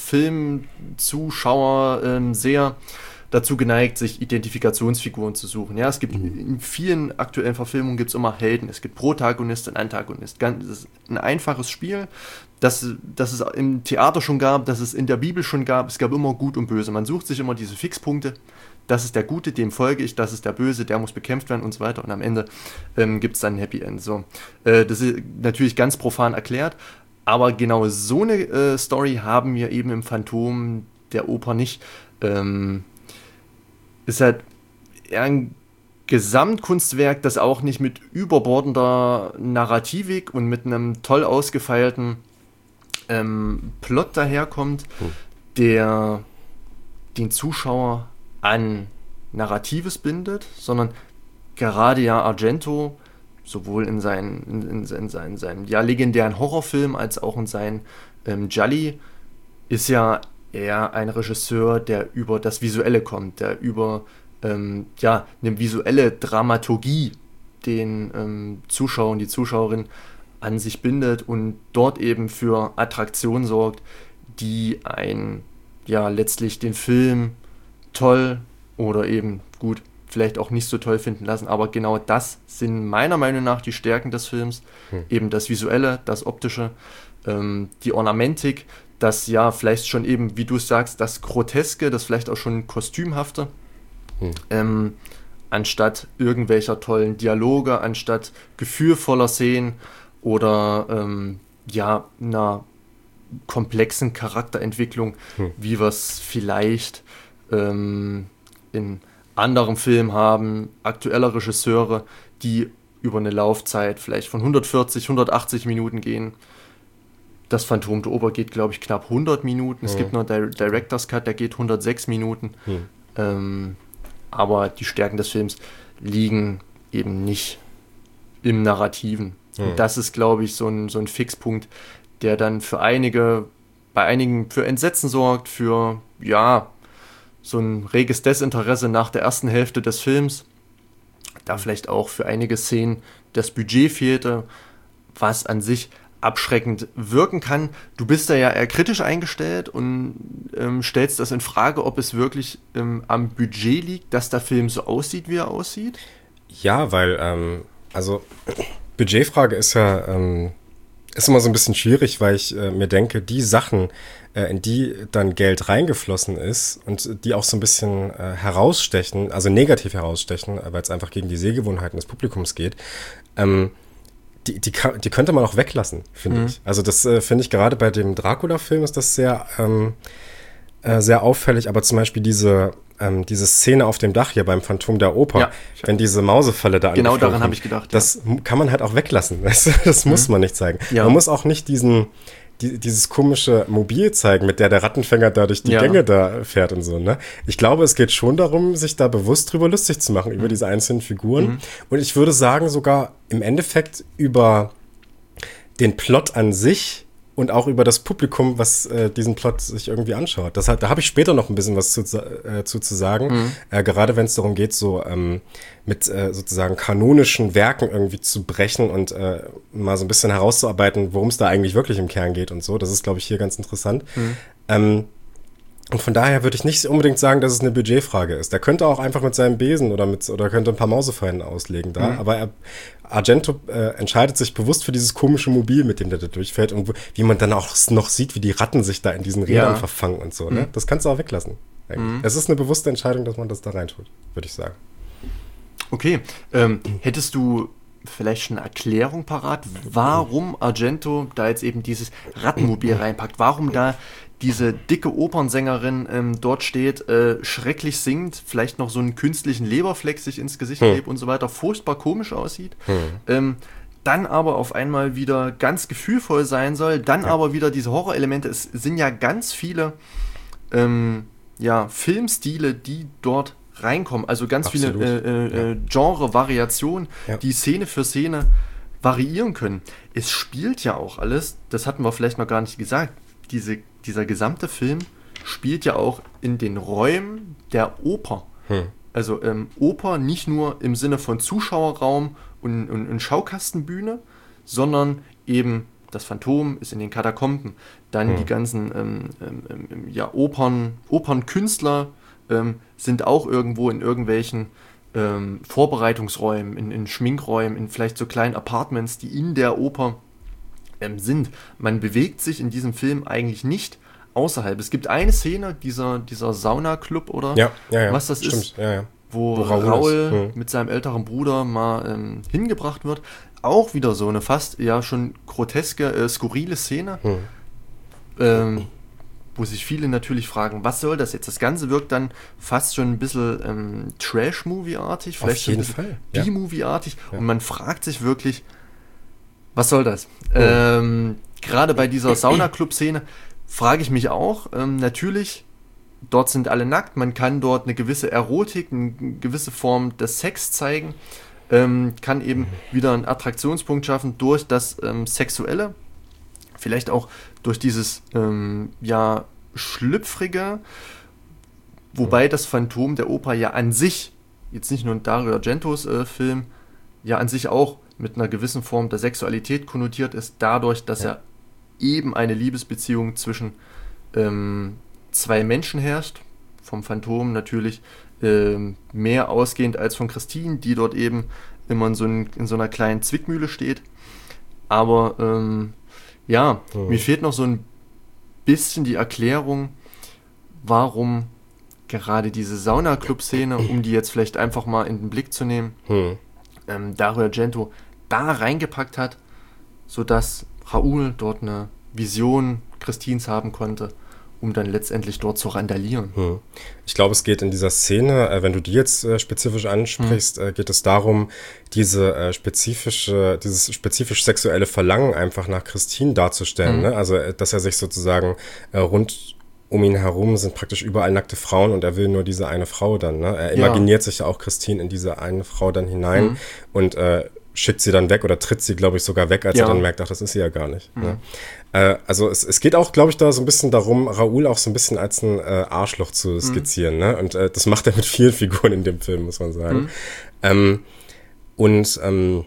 Filmzuschauer äh, sehr dazu geneigt, sich Identifikationsfiguren zu suchen. Ja, es gibt mhm. in vielen aktuellen Verfilmungen gibt es immer Helden. Es gibt Protagonist und Antagonist. Das ist ein einfaches Spiel, das, das es im Theater schon gab, das es in der Bibel schon gab. Es gab immer Gut und Böse. Man sucht sich immer diese Fixpunkte. Das ist der Gute, dem folge ich, das ist der Böse, der muss bekämpft werden und so weiter. Und am Ende ähm, gibt es dann ein Happy End. So. Äh, das ist natürlich ganz profan erklärt, aber genau so eine äh, Story haben wir eben im Phantom der Oper nicht. Ähm, ist halt eher ein Gesamtkunstwerk, das auch nicht mit überbordender Narrativik und mit einem toll ausgefeilten ähm, Plot daherkommt, hm. der den Zuschauer an Narratives bindet, sondern gerade ja Argento sowohl in seinen, in, in, in seinen, seinen ja, legendären Horrorfilm als auch in seinen ähm, Gialli ist ja eher ein Regisseur, der über das Visuelle kommt, der über ähm, ja, eine visuelle Dramaturgie den ähm, Zuschauer und die Zuschauerin an sich bindet und dort eben für Attraktion sorgt, die ein, ja, letztlich den Film toll oder eben gut, vielleicht auch nicht so toll finden lassen, aber genau das sind meiner Meinung nach die Stärken des Films, hm. eben das Visuelle, das Optische, ähm, die Ornamentik, das ja vielleicht schon eben, wie du sagst, das Groteske, das vielleicht auch schon Kostümhafte, hm. ähm, anstatt irgendwelcher tollen Dialoge, anstatt gefühlvoller Szenen oder ähm, ja, einer komplexen Charakterentwicklung, hm. wie wir es vielleicht ähm, in anderen Filmen haben, aktuelle Regisseure, die über eine Laufzeit vielleicht von hundertvierzig, hundertachtzig Minuten gehen. Das Phantom der Oper geht, glaube ich, knapp hundert Minuten. Es hm. gibt noch einen Director's Cut, der geht hundertsechs Minuten. Hm. Ähm, aber die Stärken des Films liegen eben nicht im Narrativen. Hm. Und das ist, glaube ich, so ein, so ein Fixpunkt, der dann für einige, bei einigen für Entsetzen sorgt, für, ja, so ein reges Desinteresse nach der ersten Hälfte des Films. Da vielleicht auch für einige Szenen das Budget fehlte, was an sich abschreckend wirken kann. Du bist da ja eher kritisch eingestellt und ähm, stellst das in Frage, ob es wirklich ähm, am Budget liegt, dass der Film so aussieht, wie er aussieht? Ja, weil, ähm, also Budgetfrage ist ja ähm, ist immer so ein bisschen schwierig, weil ich äh, mir denke, die Sachen, äh, in die dann Geld reingeflossen ist und die auch so ein bisschen äh, herausstechen, also negativ herausstechen, weil es einfach gegen die Sehgewohnheiten des Publikums geht, ähm, die, die, die könnte man auch weglassen, finde mhm. ich. Also das äh, finde ich gerade bei dem Dracula-Film ist das sehr, ähm, äh, sehr auffällig, aber zum Beispiel diese, ähm, diese Szene auf dem Dach hier beim Phantom der Oper, ja, wenn diese Mausefalle da genau daran habe ich gedacht. Das ja. kann man halt auch weglassen, weißt du? Das mhm. muss man nicht zeigen. Ja. Man muss auch nicht diesen Die, dieses komische Mobil zeigen, mit der der Rattenfänger da durch die ja. Gänge da fährt und so, ne? Ich glaube, es geht schon darum, sich da bewusst drüber lustig zu machen, mhm. über diese einzelnen Figuren. Mhm. Und ich würde sagen, sogar im Endeffekt über den Plot an sich und auch über das Publikum, was äh, diesen Plot sich irgendwie anschaut. Das hat, da habe ich später noch ein bisschen was zu, äh, zu, zu sagen. Mhm. Äh, gerade wenn es darum geht, so ähm, mit äh, sozusagen kanonischen Werken irgendwie zu brechen und äh, mal so ein bisschen herauszuarbeiten, worum es da eigentlich wirklich im Kern geht und so. Das ist, glaube ich, hier ganz interessant. Mhm. Ähm, und von daher würde ich nicht unbedingt sagen, dass es eine Budgetfrage ist. Der könnte auch einfach mit seinem Besen oder mit oder könnte ein paar Mausefallen auslegen da. Mhm. Aber er, Argento äh, entscheidet sich bewusst für dieses komische Mobil, mit dem der da durchfährt und wo, wie man dann auch noch sieht, wie die Ratten sich da in diesen Rädern ja. verfangen und so. Ne? Mhm. Das kannst du auch weglassen. Mhm. Es ist eine bewusste Entscheidung, dass man das da reintut, würde ich sagen. Okay. Ähm, hättest du vielleicht schon eine Erklärung parat, warum Argento da jetzt eben dieses Rattenmobil reinpackt? Warum da diese dicke Opernsängerin ähm, dort steht, äh, schrecklich singt, vielleicht noch so einen künstlichen Leberfleck sich ins Gesicht hm. klebt und so weiter, furchtbar komisch aussieht, hm. ähm, dann aber auf einmal wieder ganz gefühlvoll sein soll, dann ja. aber wieder diese Horrorelemente. Es sind ja ganz viele ähm, ja, Filmstile, die dort reinkommen, also ganz Absolut. viele äh, äh, ja. Genre-Variationen, ja. die Szene für Szene variieren können. Es spielt ja auch alles, das hatten wir vielleicht noch gar nicht gesagt, diese dieser gesamte Film spielt ja auch in den Räumen der Oper. Hm. Also ähm, Oper nicht nur im Sinne von Zuschauerraum und, und, und Schaukastenbühne, sondern eben das Phantom ist in den Katakomben. Dann hm. die ganzen ähm, ähm, ja, Opern, Opernkünstler ähm, sind auch irgendwo in irgendwelchen ähm, Vorbereitungsräumen, in, in Schminkräumen, in vielleicht so kleinen Apartments, die in der Oper Ähm, sind. Man bewegt sich in diesem Film eigentlich nicht außerhalb. Es gibt eine Szene, dieser, dieser Sauna-Club oder ja, ja, ja, was das stimmt. ist, ja, ja. wo, wo Raul, Raul hm. mit seinem älteren Bruder mal ähm, hingebracht wird. Auch wieder so eine fast ja schon groteske, äh, skurrile Szene. Hm. Ähm, wo sich viele natürlich fragen, was soll das jetzt? Das Ganze wirkt dann fast schon ein bisschen ähm, Trash-Movie-artig, vielleicht Auf jeden schon ein Fall, bisschen ja. B-Movie-artig Ja. und man fragt sich wirklich, was soll das? Oh. Ähm, gerade bei dieser Sauna-Club-Szene frage ich mich auch, ähm, natürlich, dort sind alle nackt, man kann dort eine gewisse Erotik, eine gewisse Form des Sex zeigen, ähm, kann eben mhm. wieder einen Attraktionspunkt schaffen durch das ähm, Sexuelle, vielleicht auch durch dieses ähm, ja schlüpfrige, wobei das Phantom der Oper ja an sich, jetzt nicht nur ein Dario Argentos äh, Film, ja an sich auch mit einer gewissen Form der Sexualität konnotiert ist, dadurch, dass ja. er eben eine Liebesbeziehung zwischen ähm, zwei Menschen herrscht, vom Phantom natürlich ähm, mehr ausgehend als von Christine, die dort eben immer in so, ein, in so einer kleinen Zwickmühle steht. Aber ähm, ja, mhm. mir fehlt noch so ein bisschen die Erklärung, warum gerade diese Sauna-Club-Szene, um die jetzt vielleicht einfach mal in den Blick zu nehmen, mhm. ähm, Dario Argento da reingepackt hat, sodass Raoul dort eine Vision Christines haben konnte, um dann letztendlich dort zu randalieren. Hm. Ich glaube, es geht in dieser Szene, äh, wenn du die jetzt äh, spezifisch ansprichst, hm. äh, geht es darum, diese äh, spezifische, dieses spezifisch sexuelle Verlangen einfach nach Christine darzustellen. Hm. Ne? Also, äh, dass er sich sozusagen äh, rund um ihn herum sind praktisch überall nackte Frauen und er will nur diese eine Frau dann. Ne? Er imaginiert ja. sich ja auch Christine in diese eine Frau dann hinein hm. und äh, schickt sie dann weg oder tritt sie, glaube ich, sogar weg, als ja. er dann merkt, ach, das ist sie ja gar nicht. Mhm. Ne? Äh, also es, es geht auch, glaube ich, da so ein bisschen darum, Raoul auch so ein bisschen als ein äh, Arschloch zu skizzieren. Mhm. Ne? Und äh, das macht er mit vielen Figuren in dem Film, muss man sagen. Mhm. Ähm, und ähm,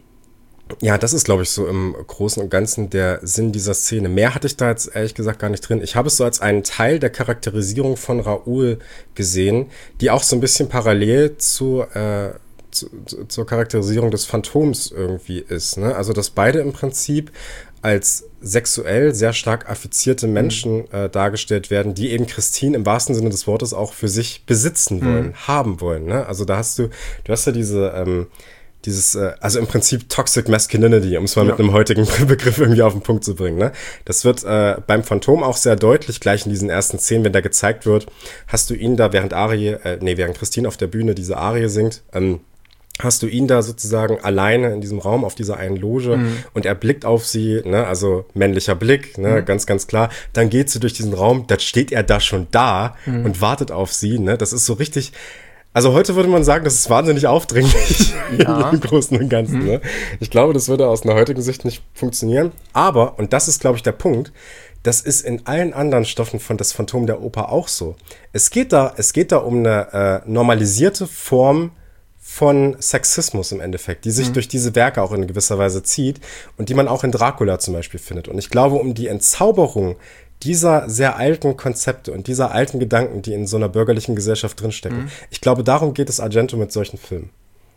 ja, das ist, glaube ich, so im Großen und Ganzen der Sinn dieser Szene. Mehr hatte ich da jetzt ehrlich gesagt gar nicht drin. Ich habe es so als einen Teil der Charakterisierung von Raoul gesehen, die auch so ein bisschen parallel zu äh, Zu, zu, zur Charakterisierung des Phantoms irgendwie ist. Ne? Also, dass beide im Prinzip als sexuell sehr stark affizierte Menschen mhm. äh, dargestellt werden, die eben Christine im wahrsten Sinne des Wortes auch für sich besitzen wollen, mhm. haben wollen. Ne? Also, da hast du, du hast ja diese, ähm, dieses, äh, also im Prinzip Toxic Masculinity, um es mal ja. mit einem heutigen Begriff irgendwie auf den Punkt zu bringen. Ne? Das wird äh, beim Phantom auch sehr deutlich, gleich in diesen ersten Szenen, wenn da gezeigt wird, hast du ihn da, während Arie, äh, nee, während Christine auf der Bühne diese Arie singt, ähm, hast du ihn da sozusagen alleine in diesem Raum auf dieser einen Loge mhm. und er blickt auf sie, ne, also männlicher Blick, ne, mhm. ganz, ganz klar. Dann geht sie durch diesen Raum, dann steht er da schon da mhm. und wartet auf sie, ne. Das ist so richtig, also heute würde man sagen, das ist wahnsinnig aufdringlich ja. im Großen und Ganzen, mhm. ne. Ich glaube, das würde aus einer heutigen Sicht nicht funktionieren. Aber, und das ist, glaube ich, der Punkt, das ist in allen anderen Stoffen von das Phantom der Oper auch so. Es geht da, es geht da um eine äh, normalisierte Form von Sexismus im Endeffekt, die sich mhm. durch diese Werke auch in gewisser Weise zieht und die man auch in Dracula zum Beispiel findet. Und ich glaube, um die Entzauberung dieser sehr alten Konzepte und dieser alten Gedanken, die in so einer bürgerlichen Gesellschaft drinstecken, mhm. ich glaube, darum geht es Argento mit solchen Filmen.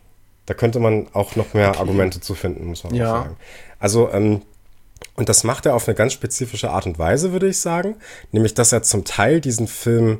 Da könnte man auch noch mehr okay. Argumente zu finden, muss man ja. auch sagen. Also, ähm, und das macht er auf eine ganz spezifische Art und Weise, würde ich sagen. Nämlich, dass er zum Teil diesen Film,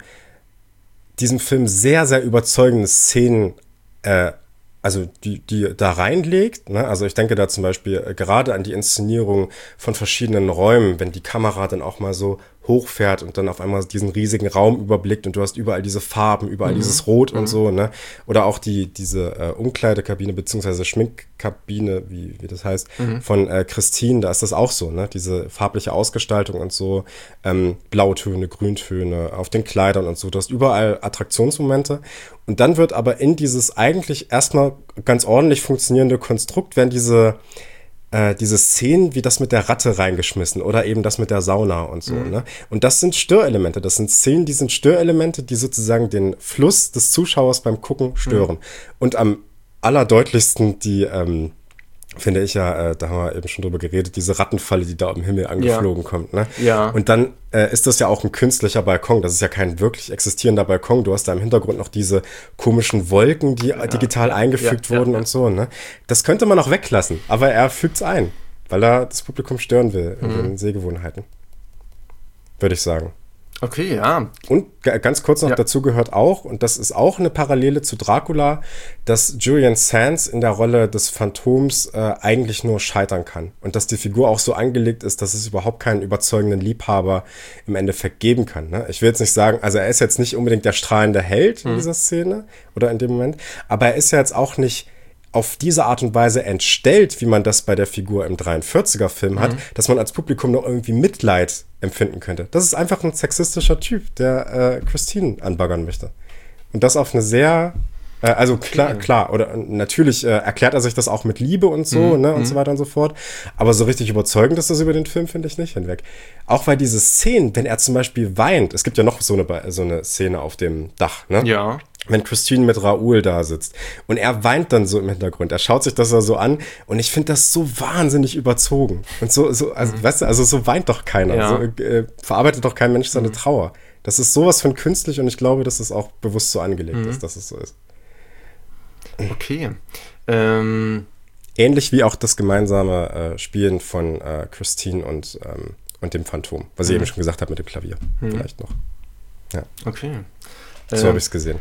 diesen Film sehr, sehr überzeugende Szenen Äh, also die, die da reinlegt, ne? Also ich denke da zum Beispiel äh, gerade an die Inszenierung von verschiedenen Räumen, wenn die Kamera dann auch mal so hochfährt und dann auf einmal diesen riesigen Raum überblickt und du hast überall diese Farben, überall mhm. dieses Rot mhm. und so, ne? Oder auch die diese äh, Umkleidekabine beziehungsweise Schminkkabine, wie wie das heißt, mhm. von äh, Christine, da ist das auch so, ne? Diese farbliche Ausgestaltung und so, ähm, Blautöne, Grüntöne auf den Kleidern und so, du hast überall Attraktionsmomente und dann wird aber in dieses eigentlich erstmal ganz ordentlich funktionierende Konstrukt werden diese äh, diese Szenen wie das mit der Ratte reingeschmissen oder eben das mit der Sauna und so, mhm. ne? Und das sind Störelemente, das sind Szenen, die sind Störelemente, die sozusagen den Fluss des Zuschauers beim Gucken stören. Mhm. Und am allerdeutlichsten die, ähm, finde ich ja, äh, da haben wir eben schon drüber geredet, diese Rattenfalle, die da am Himmel angeflogen ja. kommt, ne? Ja. Und dann äh, ist das ja auch ein künstlicher Balkon, das ist ja kein wirklich existierender Balkon, du hast da im Hintergrund noch diese komischen Wolken, die ja. digital eingefügt ja, wurden ja, ja. und so, ne? Das könnte man auch weglassen, aber er fügt's ein, weil er das Publikum stören will in mhm. den Sehgewohnheiten. Würde ich sagen. Okay, ja. Und g- ganz kurz noch Ja. dazu gehört auch, und das ist auch eine Parallele zu Dracula, dass Julian Sands in der Rolle des Phantoms äh, eigentlich nur scheitern kann. Und dass die Figur auch so angelegt ist, dass es überhaupt keinen überzeugenden Liebhaber im Endeffekt geben kann. Ne? Ich will jetzt nicht sagen, also er ist jetzt nicht unbedingt der strahlende Held in Mhm. dieser Szene oder in dem Moment, aber er ist ja jetzt auch nicht auf diese Art und Weise entstellt, wie man das bei der Figur im dreiundvierziger-Film hat, dass man als Publikum noch irgendwie Mitleid empfinden könnte. Das ist einfach ein sexistischer Typ, der äh, Christine anbaggern möchte. Und das auf eine sehr, äh, also klar, klar, oder natürlich äh, erklärt er sich das auch mit Liebe und so, Mhm. ne, und so weiter und so fort. Aber so richtig überzeugend ist das über den Film, finde ich nicht hinweg. Auch weil diese Szenen, wenn er zum Beispiel weint, es gibt ja noch so eine, Be- so eine Szene auf dem Dach, ne? Ja. Wenn Christine mit Raoul da sitzt und er weint dann so im Hintergrund. Er schaut sich das da so an und ich finde das so wahnsinnig überzogen. Und so, so also, weißt du, also so weint doch keiner. Ja. So äh, verarbeitet doch kein Mensch seine Trauer. Das ist sowas von künstlich und ich glaube, dass es auch bewusst so angelegt ist, dass es so ist. Okay. Ähm, Ähnlich wie auch das gemeinsame äh, Spielen von äh, Christine und, ähm, und dem Phantom, was ich eben schon gesagt habe mit dem Klavier. Vielleicht noch. okay. So Ähm, habe ich es gesehen.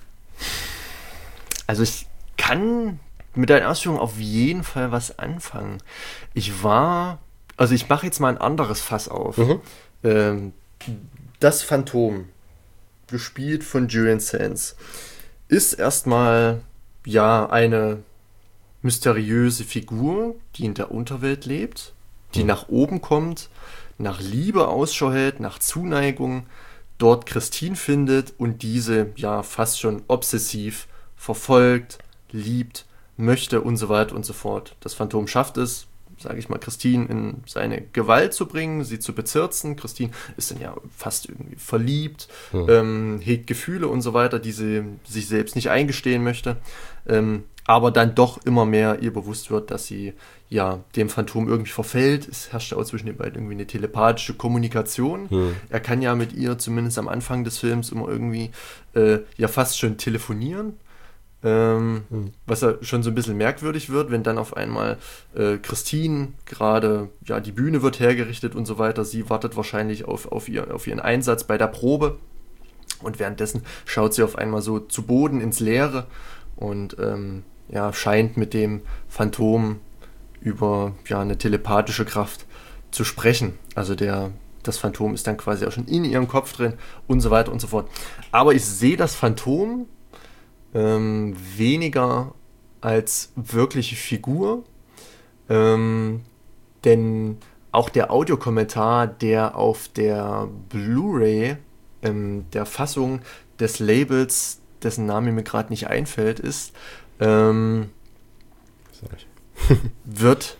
Also ich kann mit deinen Ausführungen auf jeden Fall was anfangen. Ich war, also ich mache jetzt mal ein anderes Fass auf. Mhm. Ähm, das Phantom, gespielt von Julian Sands, ist erstmal ja eine mysteriöse Figur, die in der Unterwelt lebt, die nach oben kommt, nach Liebe Ausschau hält, nach Zuneigung, dort Christine findet und diese ja fast schon obsessiv verfolgt, liebt, möchte und so weiter und so fort. Das Phantom schafft es, sage ich mal, Christine in seine Gewalt zu bringen, sie zu bezirzen. Christine ist dann ja fast irgendwie verliebt, Hm. ähm, hegt Gefühle und so weiter, die sie sich selbst nicht eingestehen möchte, ähm, aber dann doch immer mehr ihr bewusst wird, dass sie ja dem Phantom irgendwie verfällt. Es herrscht ja auch zwischen den beiden irgendwie eine telepathische Kommunikation. Hm. Er kann ja mit ihr zumindest am Anfang des Films immer irgendwie äh, ja fast schon telefonieren. Ähm, Hm. Was ja schon so ein bisschen merkwürdig wird, wenn dann auf einmal äh, Christine gerade, ja, die Bühne wird hergerichtet und so weiter. Sie wartet wahrscheinlich auf, auf, ihr, auf ihren Einsatz bei der Probe und währenddessen schaut sie auf einmal so zu Boden ins Leere und ähm, ja, scheint mit dem Phantom über ja, eine telepathische Kraft zu sprechen. Also der, das Phantom ist dann quasi auch schon in ihrem Kopf drin und so weiter und so fort. Aber ich sehe das Phantom ähm, weniger als wirkliche Figur, ähm, denn auch der Audiokommentar, der auf der Blu-ray ähm, der Fassung des Labels, dessen Name mir gerade nicht einfällt, ist, ähm, Sorry. wird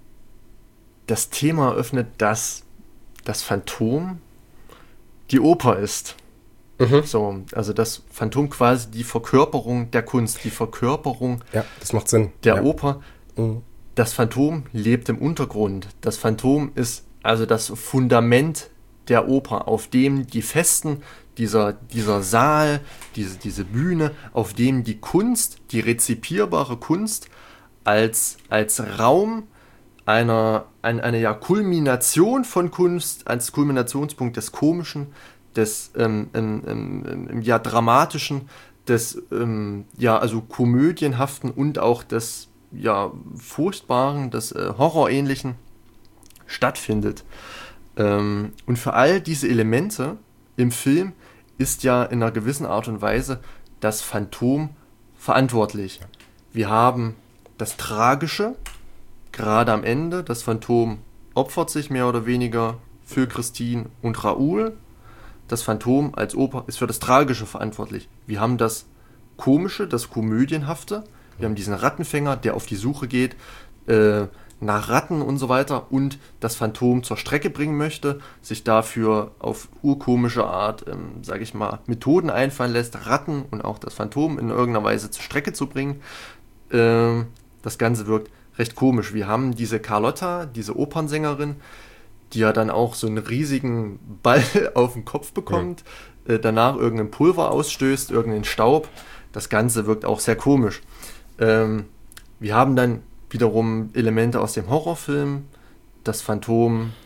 das Thema eröffnet, dass das Phantom die Oper ist. Mhm. So, also das Phantom quasi die Verkörperung der Kunst, die Verkörperung Ja, das macht Sinn. der ja. Oper. Mhm. Das Phantom lebt im Untergrund. Das Phantom ist also das Fundament der Oper, auf dem die Festen, dieser, dieser Saal, diese, diese Bühne, auf dem die Kunst, die rezipierbare Kunst als, als Raum einer, ein, eine ja, Kulmination von Kunst, als Kulminationspunkt des Komischen, des ähm, ähm, ähm, ähm, ja, Dramatischen, des ähm, ja, also Komödienhaften und auch des ja, Furchtbaren, des äh, Horrorähnlichen stattfindet. Ähm, und für all diese Elemente im Film ist ja in einer gewissen Art und Weise das Phantom verantwortlich. Wir haben das Tragische, gerade am Ende. Das Phantom opfert sich mehr oder weniger für Christine und Raoul. Das Phantom als Oper ist für das Tragische verantwortlich. Wir haben das Komische, das Komödienhafte. Wir haben diesen Rattenfänger, der auf die Suche geht äh, nach Ratten und so weiter und das Phantom zur Strecke bringen möchte, sich dafür auf urkomische Art, ähm, sage ich mal, Methoden einfallen lässt, Ratten und auch das Phantom in irgendeiner Weise zur Strecke zu bringen. Ähm, das Ganze wirkt recht komisch. Wir haben diese Carlotta, diese Opernsängerin, die ja dann auch so einen riesigen Ball auf den Kopf bekommt, ja. äh, danach irgendein Pulver ausstößt, irgendeinen Staub. Das Ganze wirkt auch sehr komisch. Ähm, wir haben dann wiederum Elemente aus dem Horrorfilm. Das Phantom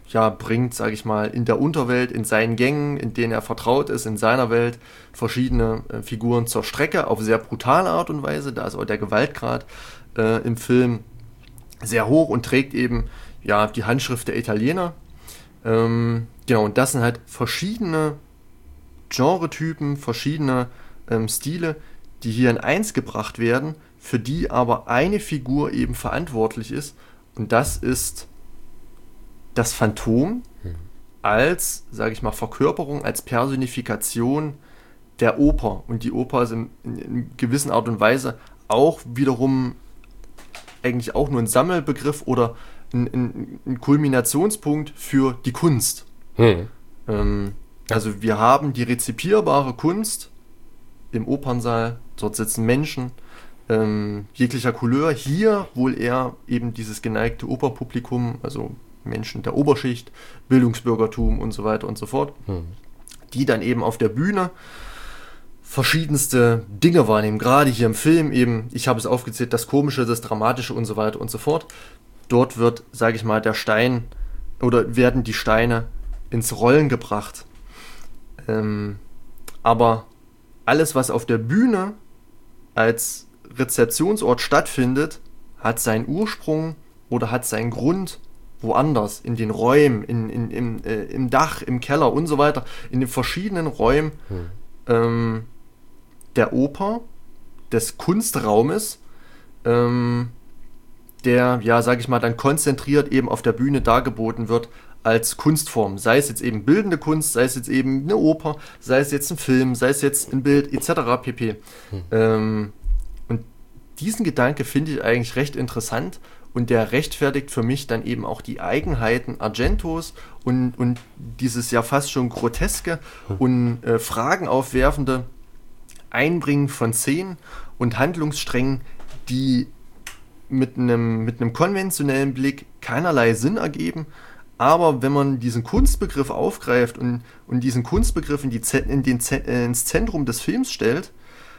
ja, bringt, sage ich mal, in der Unterwelt, in seinen Gängen, in denen er vertraut ist, in seiner Welt, verschiedene äh, Figuren zur Strecke, auf sehr brutale Art und Weise. Da ist auch der Gewaltgrad äh, im Film sehr hoch und trägt eben ja die Handschrift der Italiener. Ähm, genau, und das sind halt verschiedene Genretypen, verschiedene ähm, Stile, die hier in eins gebracht werden, für die aber eine Figur eben verantwortlich ist. Und das ist das Phantom als, sage ich mal, Verkörperung, als Personifikation der Oper. Und die Oper ist in, in, in gewisser Art und Weise auch wiederum eigentlich auch nur ein Sammelbegriff oder ein, ein, ein Kulminationspunkt für die Kunst. Hm. Ähm, also wir haben die rezipierbare Kunst im Opernsaal, dort sitzen Menschen ähm, jeglicher Couleur, hier wohl eher eben dieses geneigte Operpublikum, also Menschen der Oberschicht, Bildungsbürgertum und so weiter und so fort, hm. die dann eben auf der Bühne verschiedenste Dinge wahrnehmen, gerade hier im Film eben, ich habe es aufgezählt, das Komische, das Dramatische und so weiter und so fort. Dort wird, sage ich mal, der Stein oder werden die Steine ins Rollen gebracht. Ähm, aber alles, was auf der Bühne als Rezeptionsort stattfindet, hat seinen Ursprung oder hat seinen Grund woanders, in den Räumen, in, in, im, äh, im Dach, im Keller und so weiter, in den verschiedenen Räumen hm. ähm, der Oper, des Kunstraumes, ähm, der, ja, sag ich mal, dann konzentriert eben auf der Bühne dargeboten wird als Kunstform. Sei es jetzt eben bildende Kunst, sei es jetzt eben eine Oper, sei es jetzt ein Film, sei es jetzt ein Bild, et cetera pp. Hm. Ähm, und diesen Gedanke finde ich eigentlich recht interessant und der rechtfertigt für mich dann eben auch die Eigenheiten Argentos und, und dieses ja fast schon groteske hm. und äh, Fragen aufwerfende Einbringen von Szenen und Handlungssträngen, die mit einem mit einem konventionellen Blick keinerlei Sinn ergeben, aber wenn man diesen Kunstbegriff aufgreift und, und diesen Kunstbegriff in die, in den, ins Zentrum des Films stellt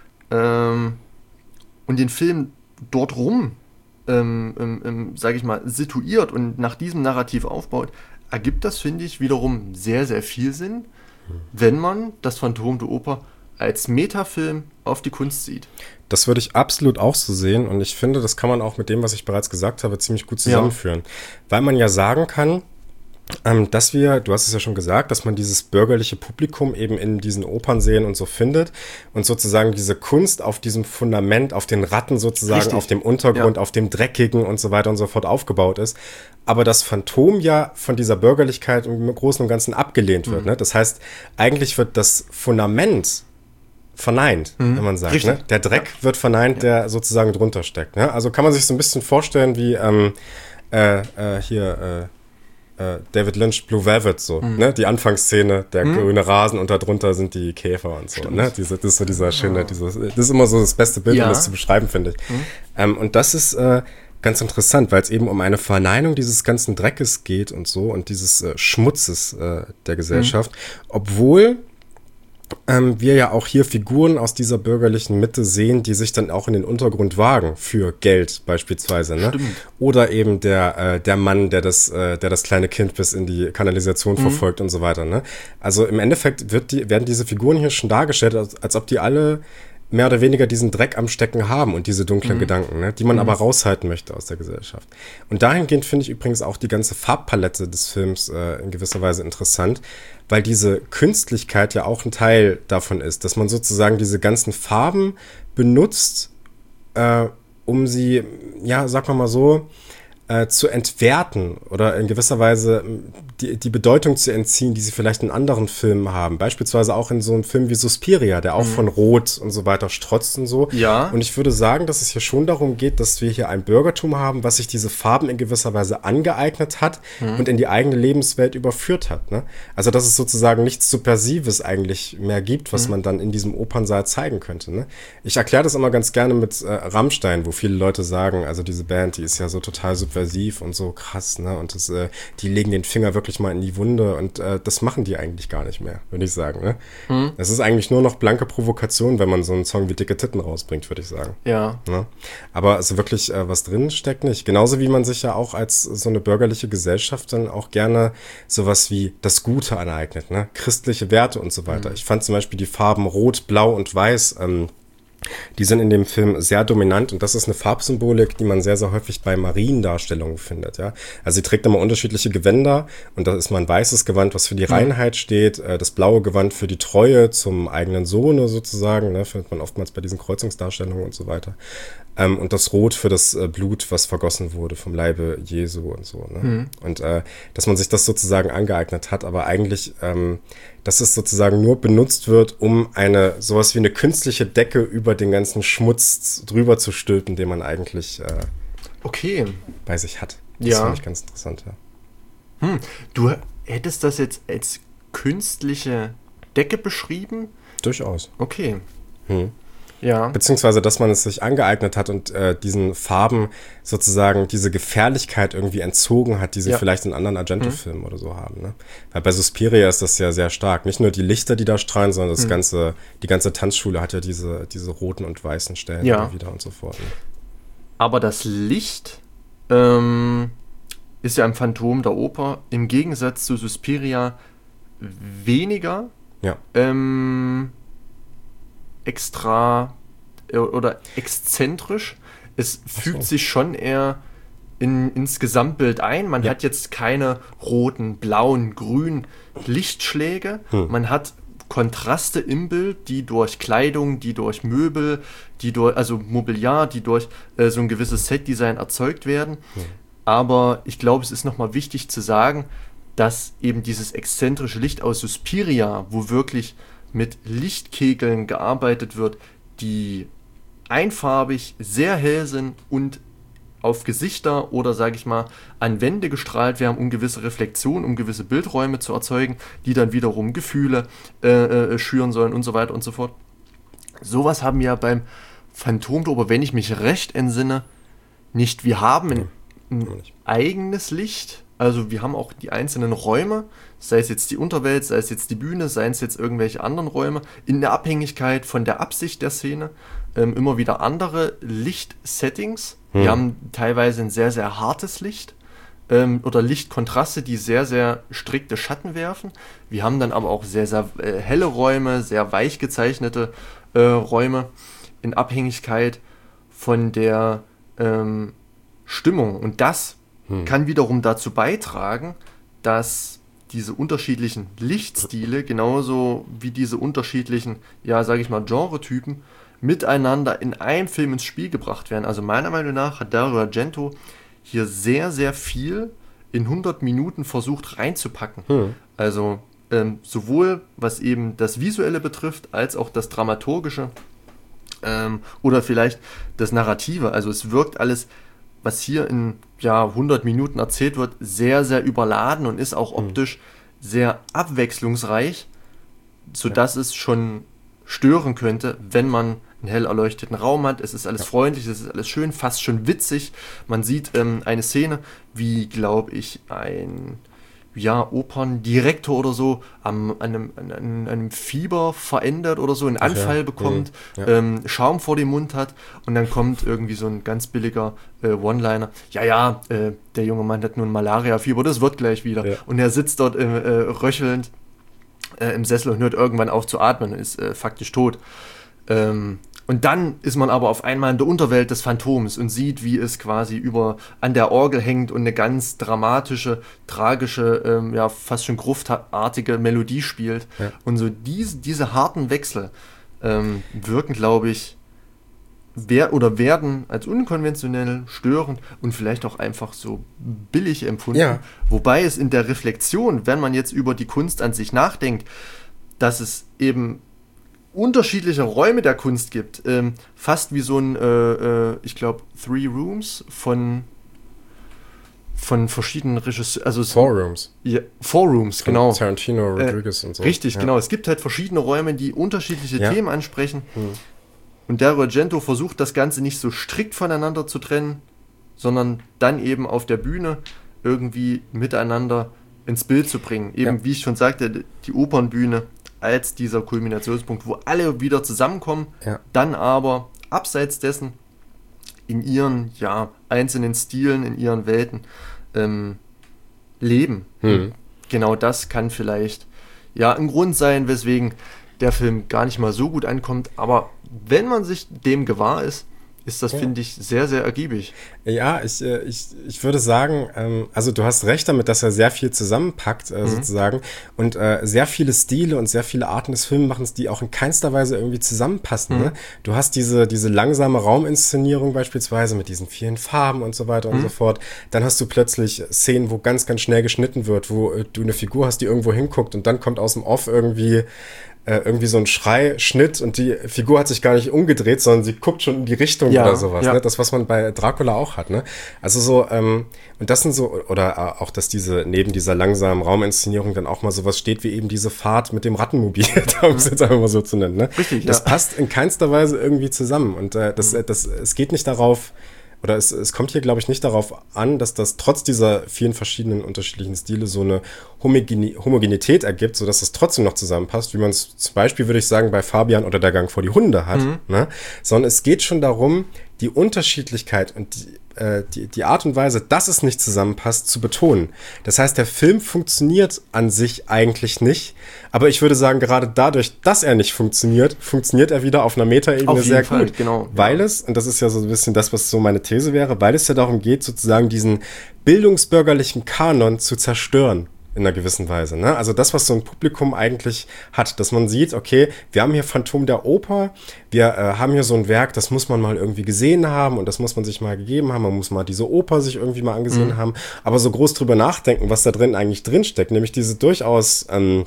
ähm, und den Film dort rum, ähm, ähm, ähm, sage ich mal, situiert und nach diesem Narrativ aufbaut, ergibt das, finde ich, wiederum sehr, sehr viel Sinn, wenn man das Phantom der Oper als Metafilm auf die Kunst sieht. Das würde ich absolut auch so sehen und ich finde, das kann man auch mit dem, was ich bereits gesagt habe, ziemlich gut zusammenführen. Ja. Weil man ja sagen kann, ähm, dass wir, du hast es ja schon gesagt, dass man dieses bürgerliche Publikum eben in diesen Opernsälen und so findet und sozusagen diese Kunst auf diesem Fundament, auf den Ratten sozusagen, Richtig. Auf dem Untergrund, ja. auf dem Dreckigen und so weiter und so fort aufgebaut ist. Aber das Phantom ja von dieser Bürgerlichkeit im Großen und Ganzen abgelehnt wird. Mhm. Ne? Das heißt, eigentlich wird das Fundament verneint, mhm. wenn man sagt. Ne? Der Dreck ja. wird verneint, der sozusagen drunter steckt. Ne? Also kann man sich so ein bisschen vorstellen wie ähm, äh, äh, hier äh, äh, David Lynch Blue Velvet, so, mhm. ne? Die Anfangsszene, der mhm. grüne Rasen und darunter sind die Käfer und so. Ne? Diese, das ist so dieser schöne, dieses, das ist immer so das beste Bild, ja. um das zu beschreiben, finde ich. Mhm. Ähm, und das ist äh, ganz interessant, weil es eben um eine Verneinung dieses ganzen Dreckes geht und so und dieses äh, Schmutzes äh, der Gesellschaft, mhm. obwohl Ähm, wir ja auch hier Figuren aus dieser bürgerlichen Mitte sehen, die sich dann auch in den Untergrund wagen für Geld beispielsweise, ne? Oder eben der äh, der Mann, der das äh, der das kleine Kind bis in die Kanalisation mhm. verfolgt und so weiter, ne? Also im Endeffekt wird die, werden diese Figuren hier schon dargestellt, als, als ob die alle mehr oder weniger diesen Dreck am Stecken haben und diese dunklen mhm. Gedanken, ne, die man mhm. aber raushalten möchte aus der Gesellschaft. Und dahingehend finde ich übrigens auch die ganze Farbpalette des Films äh, in gewisser Weise interessant, weil diese Künstlichkeit ja auch ein Teil davon ist, dass man sozusagen diese ganzen Farben benutzt, äh, um sie, ja, sag mal mal so, äh, zu entwerten oder in gewisser Weise die, die Bedeutung zu entziehen, die sie vielleicht in anderen Filmen haben. Beispielsweise auch in so einem Film wie Suspiria, der auch mhm. von Rot und so weiter strotzt und so. Ja. Und ich würde sagen, dass es hier schon darum geht, dass wir hier ein Bürgertum haben, was sich diese Farben in gewisser Weise angeeignet hat mhm. und in die eigene Lebenswelt überführt hat. Ne? Also, dass es sozusagen nichts Subversives eigentlich mehr gibt, was mhm. man dann in diesem Opernsaal zeigen könnte. Ne? Ich erkläre das immer ganz gerne mit äh, Rammstein, wo viele Leute sagen, also diese Band, die ist ja so total subversiv persuasiv und so krass, ne? Und das, äh, die legen den Finger wirklich mal in die Wunde und äh, das machen die eigentlich gar nicht mehr, würde ich sagen, ne? Mhm. Es ist eigentlich nur noch blanke Provokation, wenn man so einen Song wie Dicke Titten rausbringt, würde ich sagen. Ja. Ne? Aber also wirklich, äh, was drin steckt nicht. Genauso wie man sich ja auch als so eine bürgerliche Gesellschaft dann auch gerne sowas wie das Gute aneignet, ne? Christliche Werte und so weiter. Mhm. Ich fand zum Beispiel die Farben Rot, Blau und Weiß, ähm, die sind in dem Film sehr dominant und das ist eine Farbsymbolik, die man sehr, sehr häufig bei Mariendarstellungen findet, ja. Also sie trägt immer unterschiedliche Gewänder und da ist mal ein weißes Gewand, was für die Reinheit steht, äh, das blaue Gewand für die Treue zum eigenen Sohne sozusagen, ne, findet man oftmals bei diesen Kreuzungsdarstellungen und so weiter. Ähm, und das Rot für das äh, Blut, was vergossen wurde vom Leibe Jesu und so, ne. Mhm. Und äh, dass man sich das sozusagen angeeignet hat, aber eigentlich, ähm, dass es sozusagen nur benutzt wird, um eine sowas wie eine künstliche Decke über den ganzen Schmutz drüber zu stülpen, den man eigentlich äh, okay. bei sich hat. Das ja. finde ich ganz interessant, ja. Hm. Du hättest das jetzt als künstliche Decke beschrieben? Durchaus. Okay. Hm. Ja. Beziehungsweise, dass man es sich angeeignet hat und äh, diesen Farben sozusagen diese Gefährlichkeit irgendwie entzogen hat, die sie ja. vielleicht in anderen Argento-Filmen mhm. oder so haben. Ne? Weil bei Suspiria ist das ja sehr stark. Nicht nur die Lichter, die da strahlen, sondern das mhm. ganze, die ganze Tanzschule hat ja diese, diese roten und weißen Stellen ja. wieder und so fort. Ne? Aber das Licht ähm, ist ja im Phantom der Oper im Gegensatz zu Suspiria weniger ja. ähm, extra äh, oder exzentrisch. Es fügt so. sich schon eher in, ins Gesamtbild ein. Man ja. hat jetzt keine roten, blauen, grünen Lichtschläge. Hm. Man hat Kontraste im Bild, die durch Kleidung, die durch Möbel, die durch, also Mobiliar, die durch äh, so ein gewisses Setdesign erzeugt werden. Hm. Aber ich glaube, es ist nochmal wichtig zu sagen, dass eben dieses exzentrische Licht aus Suspiria, wo wirklich mit Lichtkegeln gearbeitet wird, die einfarbig, sehr hell sind und auf Gesichter oder, sage ich mal, an Wände gestrahlt werden, um gewisse Reflexionen, um gewisse Bildräume zu erzeugen, die dann wiederum Gefühle äh, äh, schüren sollen und so weiter und so fort. Sowas haben wir ja beim Phantom der Oper, wenn ich mich recht entsinne, nicht. Wir haben ein, ein eigenes Licht, also wir haben auch die einzelnen Räume, sei es jetzt die Unterwelt, sei es jetzt die Bühne, sei es jetzt irgendwelche anderen Räume, in der Abhängigkeit von der Absicht der Szene, ähm, immer wieder andere Lichtsettings. Hm. Wir haben teilweise ein sehr, sehr hartes Licht ähm, oder Lichtkontraste, die sehr, sehr strikte Schatten werfen. Wir haben dann aber auch sehr, sehr äh, helle Räume, sehr weich gezeichnete äh, Räume in Abhängigkeit von der ähm, Stimmung. Und das hm. kann wiederum dazu beitragen, dass diese unterschiedlichen Lichtstile, genauso wie diese unterschiedlichen, ja, sage ich mal, Genretypen, miteinander in einem Film ins Spiel gebracht werden. Also meiner Meinung nach hat Dario Argento hier sehr, sehr viel in hundert Minuten versucht reinzupacken. Hm. Also ähm, sowohl was eben das Visuelle betrifft, als auch das Dramaturgische ähm, oder vielleicht das Narrative. Also es wirkt alles, was hier in ja, hundert Minuten erzählt wird, sehr, sehr überladen und ist auch optisch hm. sehr abwechslungsreich, sodass ja. es schon stören könnte, wenn man einen hell erleuchteten Raum hat. Es ist alles ja. freundlich, es ist alles schön, fast schon witzig. Man sieht ähm, eine Szene, wie, glaube ich, ein ja, Operndirektor oder so am, an, einem, an einem Fieber verändert oder so, einen Anfall ja. bekommt, mhm. ja. ähm, Schaum vor dem Mund hat und dann kommt irgendwie so ein ganz billiger äh, One-Liner. Ja, ja, äh, der junge Mann hat nun Malaria-Fieber, das wird gleich wieder. Ja. Und er sitzt dort äh, äh, röchelnd äh, im Sessel und hört irgendwann auf zu atmen und ist äh, faktisch tot. Ähm, Und dann ist man aber auf einmal in der Unterwelt des Phantoms und sieht, wie es quasi über an der Orgel hängt und eine ganz dramatische, tragische, ähm, ja fast schon gruftartige Melodie spielt. Ja. Und so diese, diese harten Wechsel ähm, wirken, glaube ich, wer oder werden als unkonventionell, störend und vielleicht auch einfach so billig empfunden. Ja. Wobei es in der Reflexion, wenn man jetzt über die Kunst an sich nachdenkt, dass es eben unterschiedliche Räume der Kunst gibt, ähm, fast wie so ein, äh, äh, ich glaube, Three Rooms von von verschiedenen Regisseuren, also Four Rooms. Ja, Four Rooms, von genau. Tarantino, Rodriguez äh, und so. Richtig, ja. genau. Es gibt halt verschiedene Räume, die unterschiedliche ja. Themen ansprechen. Hm. Und Dario Argento versucht das Ganze nicht so strikt voneinander zu trennen, sondern dann eben auf der Bühne irgendwie miteinander ins Bild zu bringen. Eben, ja. wie ich schon sagte, die Opernbühne als dieser Kulminationspunkt, wo alle wieder zusammenkommen, ja. dann aber abseits dessen in ihren ja, einzelnen Stilen, in ihren Welten ähm, leben. Hm. Genau das kann vielleicht ja ein Grund sein, weswegen der Film gar nicht mal so gut ankommt, aber wenn man sich dem gewahr ist, ist das, ja. finde ich, sehr, sehr ergiebig. Ja, ich, ich, ich würde sagen, ähm, also du hast recht damit, dass er sehr viel zusammenpackt, äh, mhm. sozusagen, und äh, sehr viele Stile und sehr viele Arten des Filmemachens, die auch in keinster Weise irgendwie zusammenpassen. Mhm. Ne? Du hast diese, diese langsame Rauminszenierung beispielsweise mit diesen vielen Farben und so weiter mhm. und so fort. Dann hast du plötzlich Szenen, wo ganz, ganz schnell geschnitten wird, wo äh, du eine Figur hast, die irgendwo hinguckt und dann kommt aus dem Off irgendwie Äh, irgendwie so ein Schrei-Schnitt und die Figur hat sich gar nicht umgedreht, sondern sie guckt schon in die Richtung ja, oder sowas, ja. ne? Das, was man bei Dracula auch hat, ne? Also so, ähm, und das sind so, oder auch, dass diese, neben dieser langsamen Rauminszenierung dann auch mal sowas steht, wie eben diese Fahrt mit dem Rattenmobil, um es jetzt einfach mal so zu nennen, ne? Richtig, das ja. passt in keinster Weise irgendwie zusammen und äh, das, mhm. das, es geht nicht darauf, oder es, es kommt hier, glaube ich, nicht darauf an, dass das trotz dieser vielen verschiedenen unterschiedlichen Stile so eine Homogene- Homogenität ergibt, sodass es trotzdem noch zusammenpasst, wie man es zum Beispiel, würde ich sagen, bei Fabian oder der Gang vor die Hunde hat, mhm. ne? Sondern es geht schon darum, die Unterschiedlichkeit und die, äh, die, die Art und Weise, dass es nicht zusammenpasst, zu betonen. Das heißt, der Film funktioniert an sich eigentlich nicht, aber ich würde sagen, gerade dadurch, dass er nicht funktioniert, funktioniert er wieder auf einer Metaebene sehr Fall, gut. Genau, weil ja. es, und das ist ja so ein bisschen das, was so meine These wäre, weil es ja darum geht, sozusagen diesen bildungsbürgerlichen Kanon zu zerstören. In einer gewissen Weise, ne? Also das, was so ein Publikum eigentlich hat, dass man sieht, okay, wir haben hier Phantom der Oper, wir äh, haben hier so ein Werk, das muss man mal irgendwie gesehen haben und das muss man sich mal gegeben haben, man muss mal diese Oper sich irgendwie mal angesehen mhm. haben, aber so groß drüber nachdenken, was da drin eigentlich drinsteckt, nämlich diese durchaus ähm,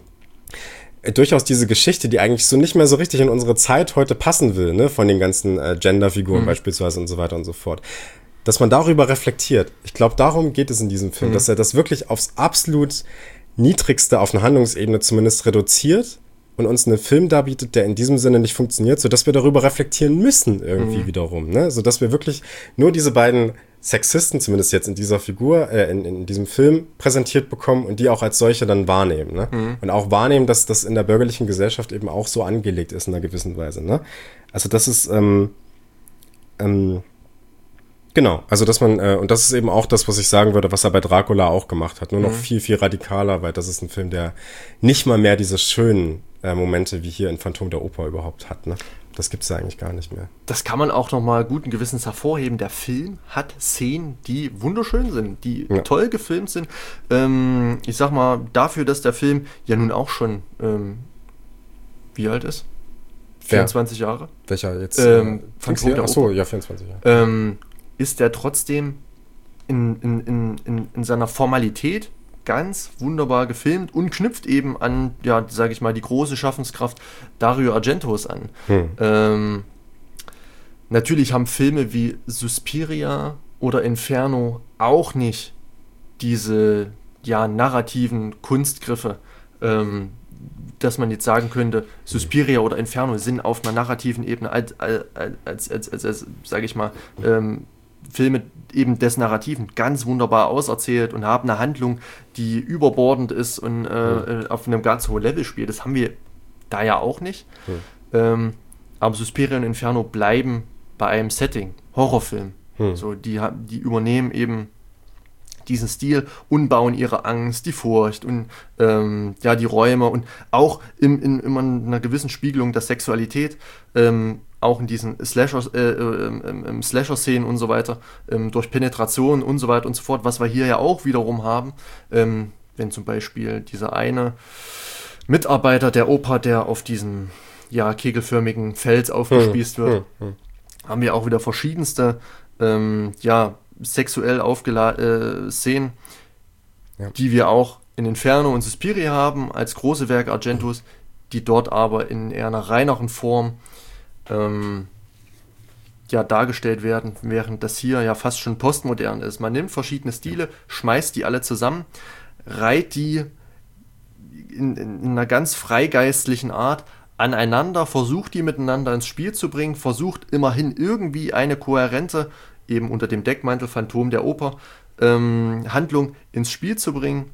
durchaus diese Geschichte, die eigentlich so nicht mehr so richtig in unsere Zeit heute passen will, ne? Von den ganzen äh, Genderfiguren mhm. beispielsweise und so weiter und so fort. Dass man darüber reflektiert. Ich glaube, darum geht es in diesem Film, mhm. dass er das wirklich aufs absolut Niedrigste auf einer Handlungsebene zumindest reduziert und uns einen Film darbietet, der in diesem Sinne nicht funktioniert, sodass wir darüber reflektieren müssen irgendwie mhm. wiederum, ne? Sodass wir wirklich nur diese beiden Sexisten, zumindest jetzt in dieser Figur, äh, in, in diesem Film präsentiert bekommen und die auch als solche dann wahrnehmen, ne? Mhm. Und auch wahrnehmen, dass das in der bürgerlichen Gesellschaft eben auch so angelegt ist in einer gewissen Weise, ne? Also das ist, ähm, ähm, genau, also dass man, äh, und das ist eben auch das, was ich sagen würde, was er bei Dracula auch gemacht hat, nur noch mhm. viel, viel radikaler, weil das ist ein Film, der nicht mal mehr diese schönen äh, Momente wie hier in Phantom der Oper überhaupt hat, ne? Das gibt's ja eigentlich gar nicht mehr. Das kann man auch nochmal guten Gewissens hervorheben. Der Film hat Szenen, die wunderschön sind, die ja. toll gefilmt sind. Ähm, ich sag mal, dafür, dass der Film ja nun auch schon, ähm, wie alt ist? vierundzwanzig ja. Jahre? Welcher jetzt? Ähm, äh, Phantom der Oper. Achso, ja, vierundzwanzig Jahre. Ähm, ist der trotzdem in, in, in, in, in seiner Formalität ganz wunderbar gefilmt und knüpft eben an, ja, sage ich mal, die große Schaffenskraft Dario Argentos an. Hm. Ähm, natürlich haben Filme wie Suspiria oder Inferno auch nicht diese, ja, narrativen Kunstgriffe, ähm, dass man jetzt sagen könnte, Suspiria oder Inferno sind auf einer narrativen Ebene als, als, als, als, als, als sage ich mal, ähm, Filme eben des Narrativen ganz wunderbar auserzählt und haben eine Handlung, die überbordend ist und äh, mhm. auf einem ganz hohen Level spielt. Das haben wir da ja auch nicht. Mhm. Ähm, aber Suspiria und Inferno bleiben bei einem Setting, Horrorfilm. Mhm. So, die, die übernehmen eben diesen Stil und bauen ihre Angst, die Furcht und ähm, ja, die Räume und auch in, in, in einer gewissen Spiegelung der Sexualität, ähm, auch in diesen Slasher, äh, äh, äh, Slasher-Szenen und so weiter, ähm, durch Penetration und so weiter und so fort, was wir hier ja auch wiederum haben, ähm, wenn zum Beispiel dieser eine Mitarbeiter der Oper, der auf diesem ja, kegelförmigen Fels aufgespießt hm, wird, hm, hm. haben wir auch wieder verschiedenste ähm, ja, sexuell aufgeladene äh, Szenen, ja. die wir auch in Inferno und Suspiria haben, als große Werke Argentos, die dort aber in eher einer reineren Form ähm, ja, dargestellt werden, während das hier ja fast schon postmodern ist. Man nimmt verschiedene Stile, schmeißt die alle zusammen, reiht die in, in einer ganz freigeistlichen Art aneinander, versucht die miteinander ins Spiel zu bringen, versucht immerhin irgendwie eine kohärente eben unter dem Deckmantel Phantom der Oper ähm, Handlung ins Spiel zu bringen.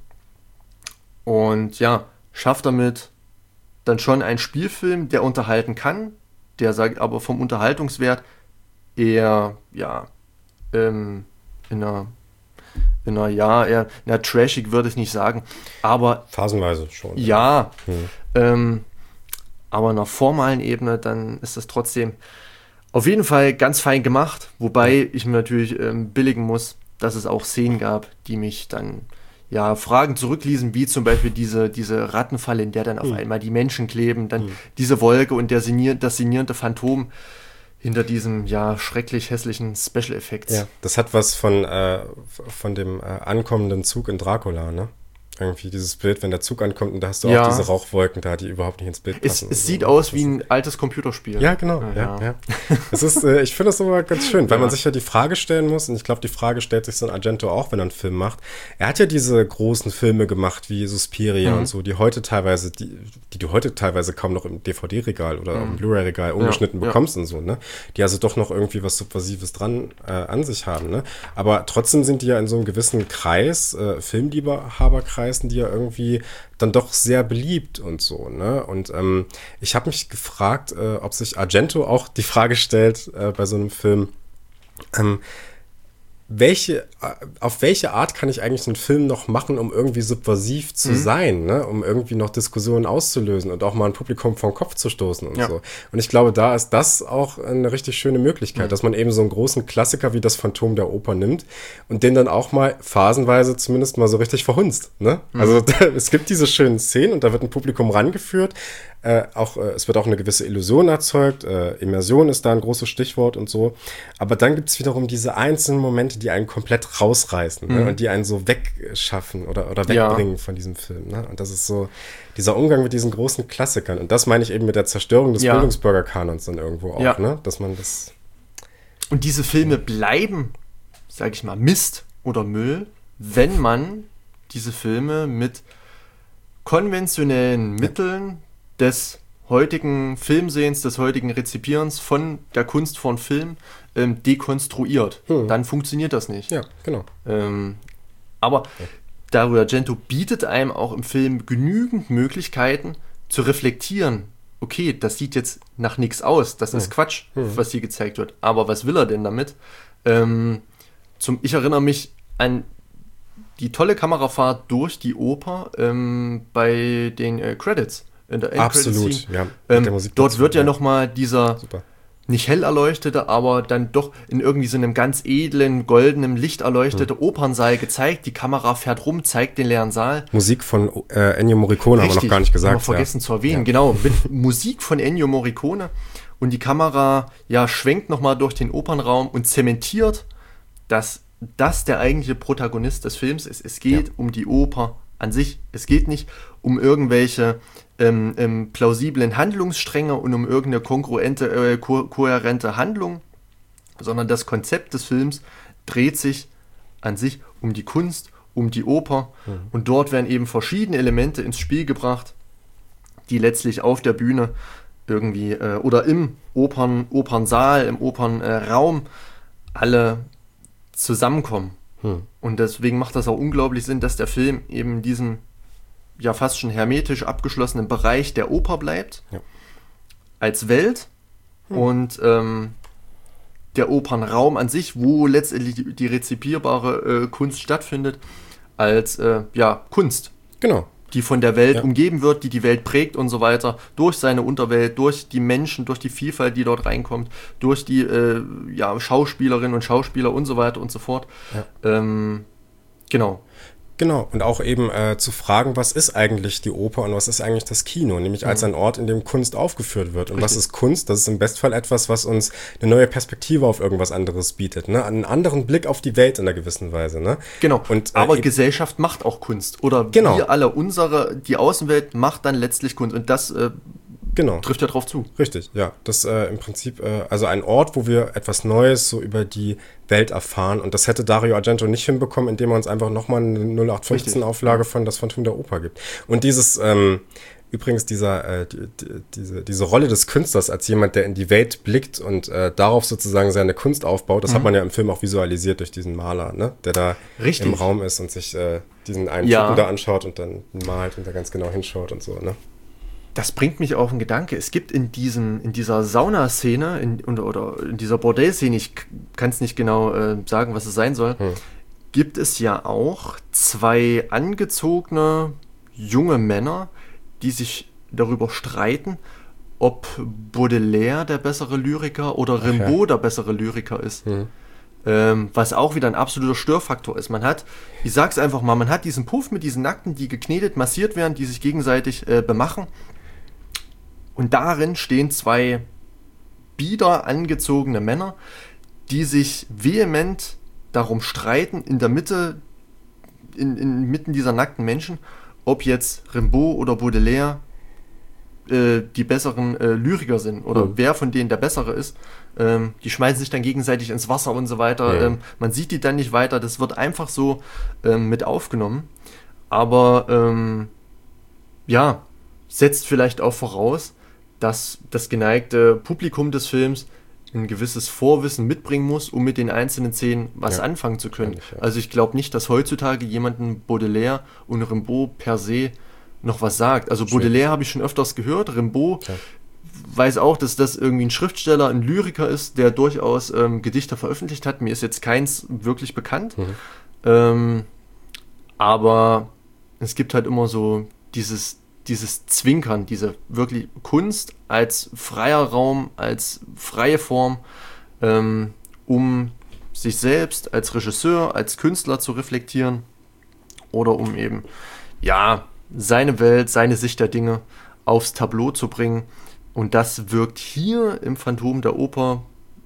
Und ja, schafft damit dann schon einen Spielfilm, der unterhalten kann, der sagt aber vom Unterhaltungswert eher, ja, ähm, in einer, in einer, ja, eher, na, trashig würde ich nicht sagen, aber phasenweise schon. Ja, hm. ähm, aber in einer formalen Ebene, dann ist das trotzdem auf jeden Fall ganz fein gemacht, wobei ja. ich mir natürlich ähm, billigen muss, dass es auch Szenen gab, die mich dann ja, Fragen zurückließen, wie zum Beispiel diese, diese Rattenfalle, in der dann auf mhm. einmal die Menschen kleben, dann mhm. diese Wolke und der sinnier, das sinnierende Phantom hinter diesem, ja, schrecklich hässlichen Special Effects. Ja, das hat was von, äh, von dem äh, ankommenden Zug in Dracula, ne? Irgendwie dieses Bild, wenn der Zug ankommt und da hast du ja. auch diese Rauchwolken da, die überhaupt nicht ins Bild passen. Es, es sieht so aus wie ein altes Computerspiel. Ja, genau. Ja, ja. Ja. Es ist, äh, ich finde das aber ganz schön, weil ja. man sich ja die Frage stellen muss, und ich glaube, die Frage stellt sich so ein Argento auch, wenn er einen Film macht. Er hat ja diese großen Filme gemacht, wie Suspiria mhm. und so, die heute teilweise, die, die du heute teilweise kaum noch im D V D-Regal oder mhm. im Blu-ray-Regal ungeschnitten ja. bekommst ja. und so, ne? Die also doch noch irgendwie was Subversives dran äh, an sich haben, ne? Aber trotzdem sind die ja in so einem gewissen Kreis, äh, Filmliebhaberkreis, die ja irgendwie dann doch sehr beliebt und so, ne? Und ähm, ich habe mich gefragt, äh, ob sich Argento auch die Frage stellt äh, bei so einem Film, ähm, welche, auf welche Art kann ich eigentlich so einen Film noch machen, um irgendwie subversiv zu mhm. sein, ne? Um irgendwie noch Diskussionen auszulösen und auch mal ein Publikum vom Kopf zu stoßen und ja. so. Und ich glaube, da ist das auch eine richtig schöne Möglichkeit, mhm. dass man eben so einen großen Klassiker wie das Phantom der Oper nimmt und den dann auch mal phasenweise zumindest mal so richtig verhunzt, ne? Mhm. Also da, es gibt diese schönen Szenen und da wird ein Publikum rangeführt. Äh, auch, äh, es wird auch eine gewisse Illusion erzeugt, äh, Immersion ist da ein großes Stichwort und so, aber dann gibt es wiederum diese einzelnen Momente, die einen komplett rausreißen, mhm. ne? Und die einen so wegschaffen oder, oder wegbringen ja. von diesem Film, ne? Und das ist so dieser Umgang mit diesen großen Klassikern und das meine ich eben mit der Zerstörung des ja. Bildungsbürgerkanons dann irgendwo auch, ja. ne? Dass man das... Und diese Filme bleiben, sag ich mal, Mist oder Müll, wenn man diese Filme mit konventionellen Mitteln des heutigen Filmsehens, des heutigen Rezipierens von der Kunst von Film ähm, dekonstruiert. Hm. Dann funktioniert das nicht. Ja, genau. Ähm, aber ja. Dario Argento bietet einem auch im Film genügend Möglichkeiten zu reflektieren. Okay, das sieht jetzt nach nichts aus, das hm. ist Quatsch, hm. was hier gezeigt wird. Aber was will er denn damit? Ähm, zum, ich erinnere mich an die tolle Kamerafahrt durch die Oper ähm, bei den äh, Credits. In der Absolut, ja. Ähm, dort wird ja, ja nochmal dieser Super. nicht hell erleuchtete, aber dann doch in irgendwie so einem ganz edlen, goldenen Licht erleuchtete hm. Opernsaal gezeigt. Die Kamera fährt rum, zeigt den leeren Saal. Musik von äh, Ennio Morricone Richtig, haben wir noch gar nicht gesagt. Haben wir vergessen ja. zu erwähnen, ja. genau. Mit Musik von Ennio Morricone. Und die Kamera ja schwenkt nochmal durch den Opernraum und zementiert, dass das der eigentliche Protagonist des Films ist. Es geht ja. um die Oper an sich. Es geht nicht um irgendwelche Ähm, ähm, plausiblen Handlungsstränge und um irgendeine kongruente, äh, ko- kohärente Handlung, sondern das Konzept des Films dreht sich an sich um die Kunst, um die Oper mhm. und dort werden eben verschiedene Elemente ins Spiel gebracht, die letztlich auf der Bühne irgendwie äh, oder im Opern, Opernsaal, im Opernraum äh, alle zusammenkommen. Mhm. Und deswegen macht das auch unglaublich Sinn, dass der Film eben diesen ja fast schon hermetisch abgeschlossenen Bereich der Oper bleibt, ja. als Welt hm. und ähm, der Opernraum an sich, wo letztendlich die, die rezipierbare äh, Kunst stattfindet, als äh, ja, Kunst. Genau. Die von der Welt ja. umgeben wird, die die Welt prägt und so weiter, durch seine Unterwelt, durch die Menschen, durch die Vielfalt, die dort reinkommt, durch die äh, ja, Schauspielerinnen und Schauspieler und so weiter und so fort. Ja. Ähm, genau. Genau, und auch eben äh, zu fragen, was ist eigentlich die Oper und was ist eigentlich das Kino, nämlich als ein Ort, in dem Kunst aufgeführt wird. Und Richtig. Was ist Kunst? Das ist im Bestfall etwas, was uns eine neue Perspektive auf irgendwas anderes bietet, ne? Einen anderen Blick auf die Welt in einer gewissen Weise, ne? Genau, und, äh, aber e- Gesellschaft macht auch Kunst. Oder genau. wir alle, unsere, die Außenwelt macht dann letztlich Kunst. Und das äh, Genau. trifft ja drauf zu. Richtig, ja. Das äh, im Prinzip, äh, also ein Ort, wo wir etwas Neues so über die Welt erfahren. Und das hätte Dario Argento nicht hinbekommen, indem er uns einfach nochmal eine null acht fünfzehn Auflage von Das Phantom der Oper gibt. Und dieses, ähm, Übrigens dieser, äh, die, die, diese, diese Rolle des Künstlers als jemand, der in die Welt blickt und äh, darauf sozusagen seine Kunst aufbaut, das mhm. hat man ja im Film auch visualisiert durch diesen Maler, ne? Der da Richtig. im Raum ist und sich äh, diesen einen ja. Typen da anschaut und dann malt und da ganz genau hinschaut und so, ne? Das bringt mich auf einen Gedanke. Es gibt in diesem, in dieser Saunaszene in, oder, oder in dieser Bordellszene, ich kann es nicht genau äh, sagen, was es sein soll, hm. gibt es ja auch zwei angezogene junge Männer, die sich darüber streiten, ob Baudelaire der bessere Lyriker oder Rimbaud ja. der bessere Lyriker ist. Mhm. Ähm, was auch wieder ein absoluter Störfaktor ist. Man hat, ich sag's einfach mal, man hat diesen Puff mit diesen Nackten, die geknetet, massiert werden, die sich gegenseitig äh, bemachen. Und darin stehen zwei bieder angezogene Männer, die sich vehement darum streiten, in der Mitte, in, inmitten dieser nackten Menschen, ob jetzt Rimbaud oder Baudelaire äh, die besseren äh, Lyriker sind oder mhm. wer von denen der bessere ist. Ähm, die schmeißen sich dann gegenseitig ins Wasser und so weiter. Mhm. Ähm, man sieht die dann nicht weiter. Das wird einfach so ähm, mit aufgenommen. Aber ähm, ja, setzt vielleicht auch voraus, dass das geneigte Publikum des Films ein gewisses Vorwissen mitbringen muss, um mit den einzelnen Szenen was ja, anfangen zu können. Ich, ja. Also ich glaube nicht, dass heutzutage jemanden Baudelaire und Rimbaud per se noch was sagt. Also Schwierig. Baudelaire habe ich schon öfters gehört, Rimbaud ja. weiß auch, dass das irgendwie ein Schriftsteller, ein Lyriker ist, der durchaus ähm, Gedichte veröffentlicht hat. Mir ist jetzt keins wirklich bekannt. Mhm. Ähm, aber es gibt halt immer so dieses dieses Zwinkern, diese wirklich Kunst als freier Raum, als freie Form, ähm, um sich selbst als Regisseur, als Künstler zu reflektieren oder um eben, ja, seine Welt, seine Sicht der Dinge aufs Tableau zu bringen. Und das wirkt hier im Phantom der Oper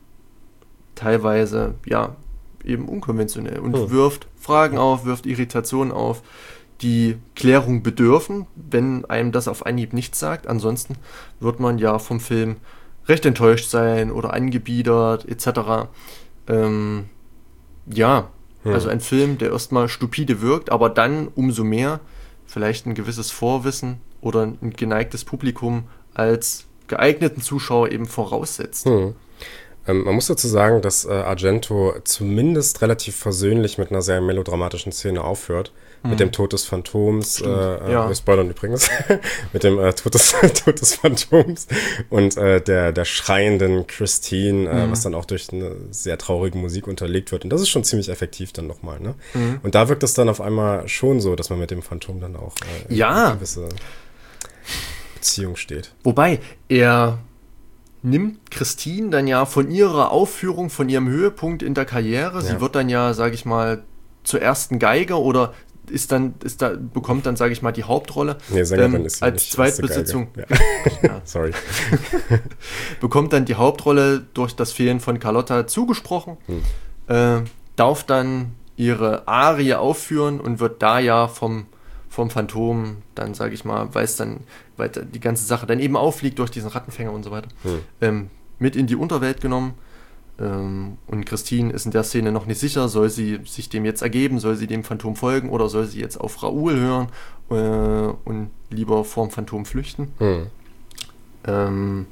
teilweise, ja, eben unkonventionell und hm. wirft Fragen auf, wirft Irritationen auf, die Klärung bedürfen, wenn einem das auf Anhieb nichts sagt. Ansonsten wird man ja vom Film recht enttäuscht sein oder angebiedert et cetera. Ähm, ja, hm. also ein Film, der erstmal stupide wirkt, aber dann umso mehr vielleicht ein gewisses Vorwissen oder ein geneigtes Publikum als geeigneten Zuschauer eben voraussetzt. Hm. Ähm, man muss dazu sagen, dass äh, Argento zumindest relativ versöhnlich mit einer sehr melodramatischen Szene aufhört. Hm. Mit dem Tod des Phantoms. Äh, ja. Wir spoilern übrigens. mit dem äh, Tod, des, Tod des Phantoms und äh, der, der schreienden Christine, äh, hm. was dann auch durch eine sehr traurige Musik unterlegt wird. Und das ist schon ziemlich effektiv dann nochmal. Ne? Hm. Und da wirkt es dann auf einmal schon so, dass man mit dem Phantom dann auch äh, in ja. eine gewisse Beziehung steht. Wobei, er nimmt Christine dann ja von ihrer Aufführung, von ihrem Höhepunkt in der Karriere, ja. sie wird dann ja, sage ich mal, zur ersten Geige oder ist dann, ist da, bekommt dann, sage ich mal, die Hauptrolle. Nee, Sängerin ähm, ist sie als nicht, Zweitbesetzung. Ja. Ja. Sorry. Bekommt dann die Hauptrolle durch das Fehlen von Carlotta zugesprochen, hm. äh, darf dann ihre Arie aufführen und wird da ja vom vom Phantom, dann sage ich mal, weiß dann, weil die ganze Sache dann eben auffliegt durch diesen Rattenfänger und so weiter, hm. ähm, mit in die Unterwelt genommen. Ähm, und Christine ist in der Szene noch nicht sicher, soll sie sich dem jetzt ergeben, soll sie dem Phantom folgen oder soll sie jetzt auf Raoul hören äh, und lieber vorm Phantom flüchten. Hm. Ähm,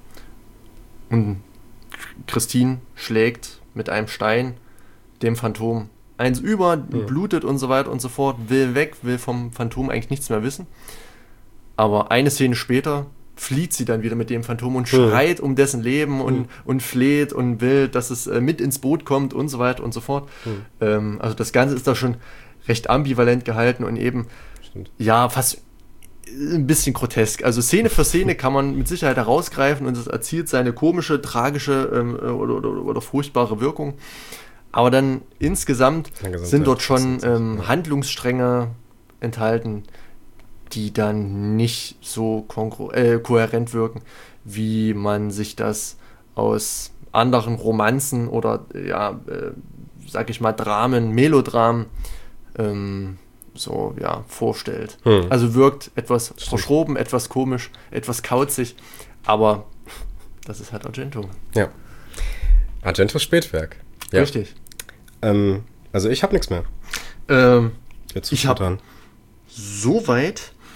und Christine schlägt mit einem Stein dem Phantom eins über, hm. blutet und so weiter und so fort, will weg, will vom Phantom eigentlich nichts mehr wissen. Aber eine Szene später flieht sie dann wieder mit dem Phantom und schreit hm. um dessen Leben und, hm. und fleht und will, dass es äh, mit ins Boot kommt und so weiter und so fort. Hm. Ähm, also das Ganze ist da schon recht ambivalent gehalten und eben, Stimmt. ja, fast ein bisschen grotesk. Also Szene für Szene kann man mit Sicherheit herausgreifen und es erzielt seine komische, tragische ähm, oder, oder, oder furchtbare Wirkung. Aber dann insgesamt sind dort schon ähm, Handlungsstränge enthalten, die dann nicht so kongru- äh, kohärent wirken, wie man sich das aus anderen Romanzen oder, ja, äh, sag ich mal, Dramen, Melodramen ähm, so, ja, vorstellt. Hm. Also wirkt etwas Stimmt. verschroben, etwas komisch, etwas kauzig, aber das ist halt Argento. Ja. Argentos Spätwerk. Ja. Richtig. Ähm, also ich habe nichts mehr. Ähm, Jetzt ich habe soweit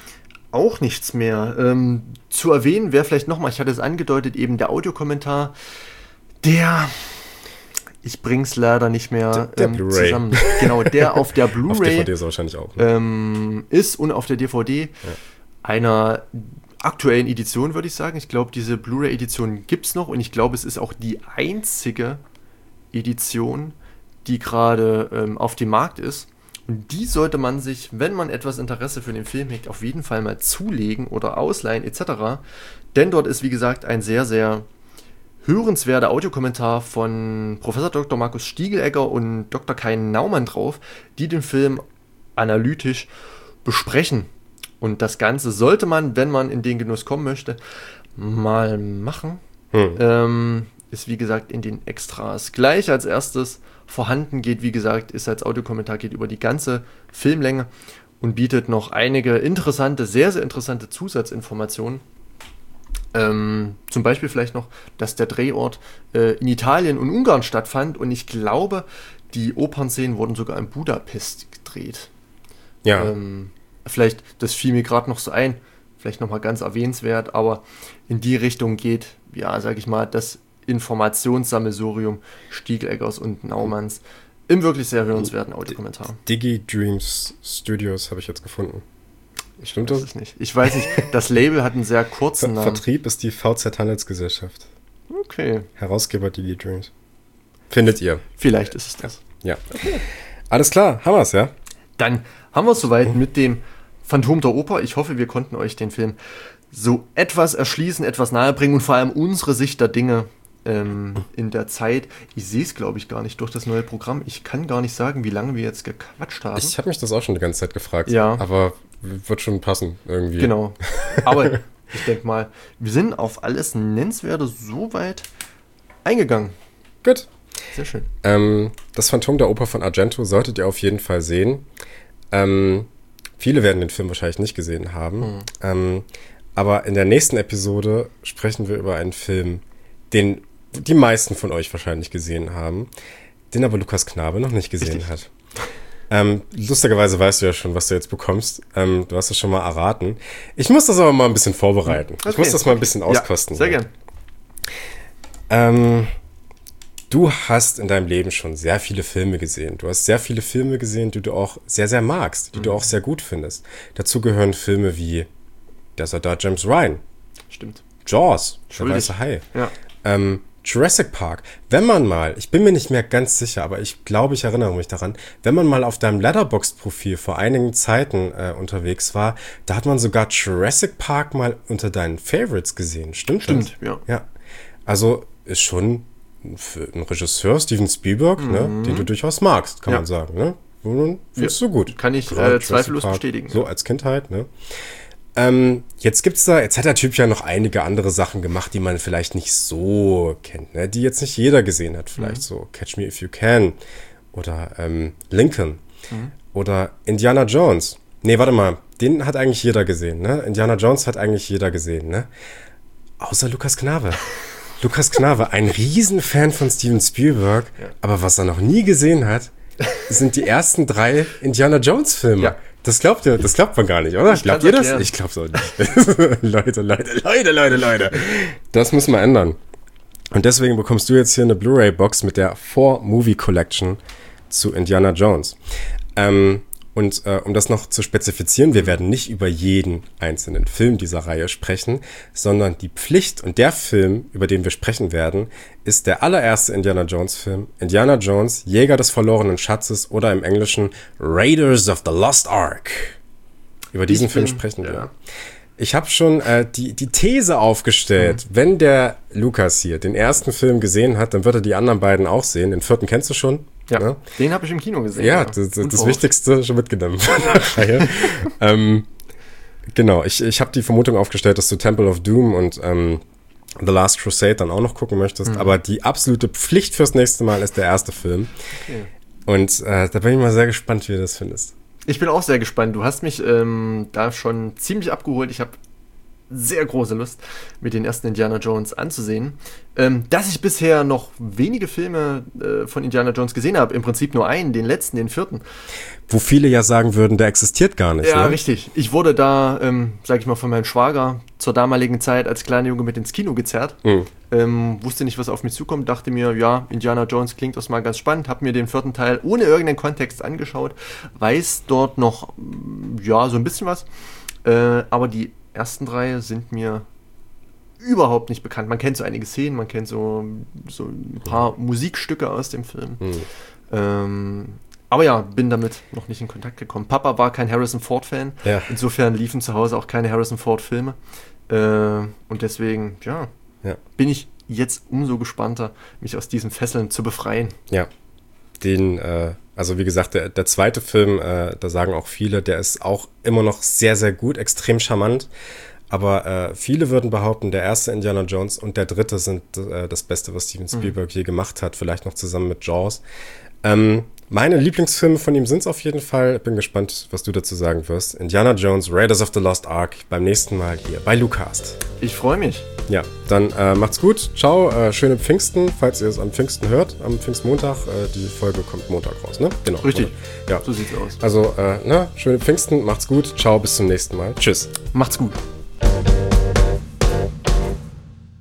auch nichts mehr. Ähm, zu erwähnen wäre vielleicht nochmal, ich hatte es angedeutet, eben der Audiokommentar, der, ich bring's leider nicht mehr der, der ähm, Blu-ray. zusammen. Genau, der auf der Blu-ray auf D V D ist wahrscheinlich auch. Ne? Ähm, ist und auf der D V D ja. einer aktuellen Edition, würde ich sagen. Ich glaube, diese Blu-ray-Edition gibt es noch und ich glaube, es ist auch die einzige Edition, die gerade ähm, auf dem Markt ist. Und die sollte man sich, wenn man etwas Interesse für den Film hegt, auf jeden Fall mal zulegen oder ausleihen et cetera. Denn dort ist, wie gesagt, ein sehr, sehr hörenswerter Audiokommentar von Professor Doktor Markus Stiegelegger und Doktor Kai Naumann drauf, die den Film analytisch besprechen. Und das Ganze sollte man, wenn man in den Genuss kommen möchte, mal machen. Hm. Ähm, ist wie gesagt in den Extras gleich als erstes vorhanden, geht wie gesagt, ist als Audiokommentar, geht über die ganze Filmlänge und bietet noch einige interessante, sehr, sehr interessante Zusatzinformationen. Ähm, zum Beispiel vielleicht noch, dass der Drehort äh, in Italien und Ungarn stattfand und ich glaube, die Opernszenen wurden sogar in Budapest gedreht. Ja. Ähm, vielleicht, das fiel mir gerade noch so ein, vielleicht nochmal ganz erwähnenswert, aber in die Richtung geht, ja, sag ich mal, das Informationssammelsurium Stiegeleggers und Naumanns im wirklich sehr hörenswerten Audiokommentar. Digi Dreams Studios habe ich jetzt gefunden. Stimmt das? Ich weiß es nicht. Ich weiß nicht. Das Label hat einen sehr kurzen Ver- Namen. Vertrieb ist die V Z Handelsgesellschaft. Okay. Herausgeber Digi Dreams. Findet ihr. Vielleicht ist es das. Ja. Okay. Alles klar, haben wir es, ja? Dann haben wir es soweit mit dem Phantom der Oper. Ich hoffe, wir konnten euch den Film so etwas erschließen, etwas nahebringen und vor allem unsere Sicht der Dinge ähm, in der Zeit. Ich sehe es, glaube ich, gar nicht durch das neue Programm. Ich kann gar nicht sagen, wie lange wir jetzt gequatscht haben. Ich habe mich das auch schon die ganze Zeit gefragt. Ja. Aber wird schon passen irgendwie. Genau. Aber ich denke mal, wir sind auf alles Nennenswerte soweit eingegangen. Gut. Sehr schön. Ähm, das Phantom der Oper von Argento solltet ihr auf jeden Fall sehen. Ähm, viele werden den Film wahrscheinlich nicht gesehen haben. Mhm. Ähm, aber in der nächsten Episode sprechen wir über einen Film, den die meisten von euch wahrscheinlich gesehen haben, den aber Lukas Knabe noch nicht gesehen Richtig. hat. Ähm, lustigerweise weißt du ja schon, was du jetzt bekommst. Ähm, du hast es schon mal erraten. Ich muss das aber mal ein bisschen vorbereiten. Okay. Ich muss das mal ein bisschen auskosten. Ja, sehr gern. Ähm, du hast in deinem Leben schon sehr viele Filme gesehen. Du hast sehr viele Filme gesehen, die du auch sehr, sehr magst, die mhm. du auch sehr gut findest. Dazu gehören Filme wie Der Soldat James Ryan. Stimmt. Jaws, der weiße Hai. Ja. Ähm, Jurassic Park. Wenn man mal, ich bin mir nicht mehr ganz sicher, aber ich glaube, ich erinnere mich daran, wenn man mal auf deinem Letterboxd-Profil vor einigen Zeiten äh, unterwegs war, da hat man sogar Jurassic Park mal unter deinen Favorites gesehen. Stimmt das? Stimmt, ja. Ja. Also ist schon für einen Regisseur, Steven Spielberg, Mhm. ne, den du durchaus magst, kann Ja. man sagen. Ne? Findest du gut. Kann ich Gerade äh, Jurassic zweifellos Park, bestätigen. So als Kindheit, ne? Ähm, jetzt gibt's da, jetzt hat der Typ ja noch einige andere Sachen gemacht, die man vielleicht nicht so kennt, ne? Die jetzt nicht jeder gesehen hat, vielleicht Mhm. so Catch Me If You Can oder ähm, Lincoln Mhm. oder Indiana Jones. Nee, warte mal, den hat eigentlich jeder gesehen, ne? Indiana Jones hat eigentlich jeder gesehen, ne? Außer Lukas Knabe. Lukas Knabe, ein Riesenfan von Steven Spielberg, Ja. aber was er noch nie gesehen hat, sind die ersten drei Indiana Jones Filme. Ja. Das glaubt ihr, das glaubt man gar nicht, oder? Ich Glaubt kann's ihr das? erklären. Ich glaub's auch nicht. Leute, Leute, Leute, Leute, Leute. Das müssen wir ändern. Und deswegen bekommst du jetzt hier eine Blu-ray-Box mit der Four Movie Collection zu Indiana Jones. Ähm, und äh, um das noch zu spezifizieren, wir werden nicht über jeden einzelnen Film dieser Reihe sprechen, sondern die Pflicht und der Film, über den wir sprechen werden, ist der allererste Indiana Jones Film, Indiana Jones, Jäger des verlorenen Schatzes oder im Englischen Raiders of the Lost Ark. Über diesen Ich Film bin- sprechen wir. ja. Ich habe schon äh, die, die These aufgestellt, Mhm. wenn der Lukas hier den ersten Film gesehen hat, dann wird er die anderen beiden auch sehen. Den vierten kennst du schon? Ja, Ne? den habe ich im Kino gesehen. Ja, das, das, das Unverhofft. Wichtigste schon mitgenommen von der Reihe. ähm, genau, ich, ich habe die Vermutung aufgestellt, dass du Temple of Doom und ähm, The Last Crusade dann auch noch gucken möchtest. Mhm. Aber die absolute Pflicht fürs nächste Mal ist der erste Film. Okay. Und äh, da bin ich mal sehr gespannt, wie du das findest. Ich bin auch sehr gespannt. Du hast mich ähm, da schon ziemlich abgeholt. Ich habe sehr große Lust, mir den ersten Indiana Jones anzusehen. Ähm, dass ich bisher noch wenige Filme äh, von Indiana Jones gesehen habe, im Prinzip nur einen, den letzten, den vierten. Wo viele ja sagen würden, der existiert gar nicht. Ja, ne? richtig. Ich wurde da, ähm, sag ich mal, von meinem Schwager zur damaligen Zeit als kleiner Junge mit ins Kino gezerrt. Mhm. Ähm, wusste nicht, was auf mich zukommt, dachte mir, ja, Indiana Jones klingt erstmal ganz spannend, habe mir den vierten Teil ohne irgendeinen Kontext angeschaut, weiß dort noch, ja, so ein bisschen was, äh, aber die ersten drei sind mir überhaupt nicht bekannt. Man kennt so einige Szenen, man kennt so, so ein paar mhm. Musikstücke aus dem Film. Mhm. Ähm, aber ja, bin damit noch nicht in Kontakt gekommen. Papa war kein Harrison Ford-Fan, ja. Insofern liefen zu Hause auch keine Harrison Ford-Filme. Äh, und deswegen, ja, ja, bin ich jetzt umso gespannter, mich aus diesen Fesseln zu befreien. Ja, den, äh, also wie gesagt, der, der zweite Film, äh, da sagen auch viele, der ist auch immer noch sehr, sehr gut, extrem charmant. Aber äh, viele würden behaupten, der erste Indiana Jones und der dritte sind äh, das Beste, was Steven Spielberg mhm. je gemacht hat, vielleicht noch zusammen mit Jaws. Ähm, meine Lieblingsfilme von ihm sind es auf jeden Fall. Bin gespannt, was du dazu sagen wirst. Indiana Jones, Raiders of the Lost Ark, beim nächsten Mal hier bei Lucast. Ich freue mich. Ja, dann äh, macht's gut. Ciao, äh, schöne Pfingsten, falls ihr es am Pfingsten hört, am Pfingstmontag. Äh, die Folge kommt Montag raus, ne? Genau. Richtig. Oder? Ja. So sieht's aus. Also, äh, na, schöne Pfingsten, macht's gut. Ciao, bis zum nächsten Mal. Tschüss. Macht's gut.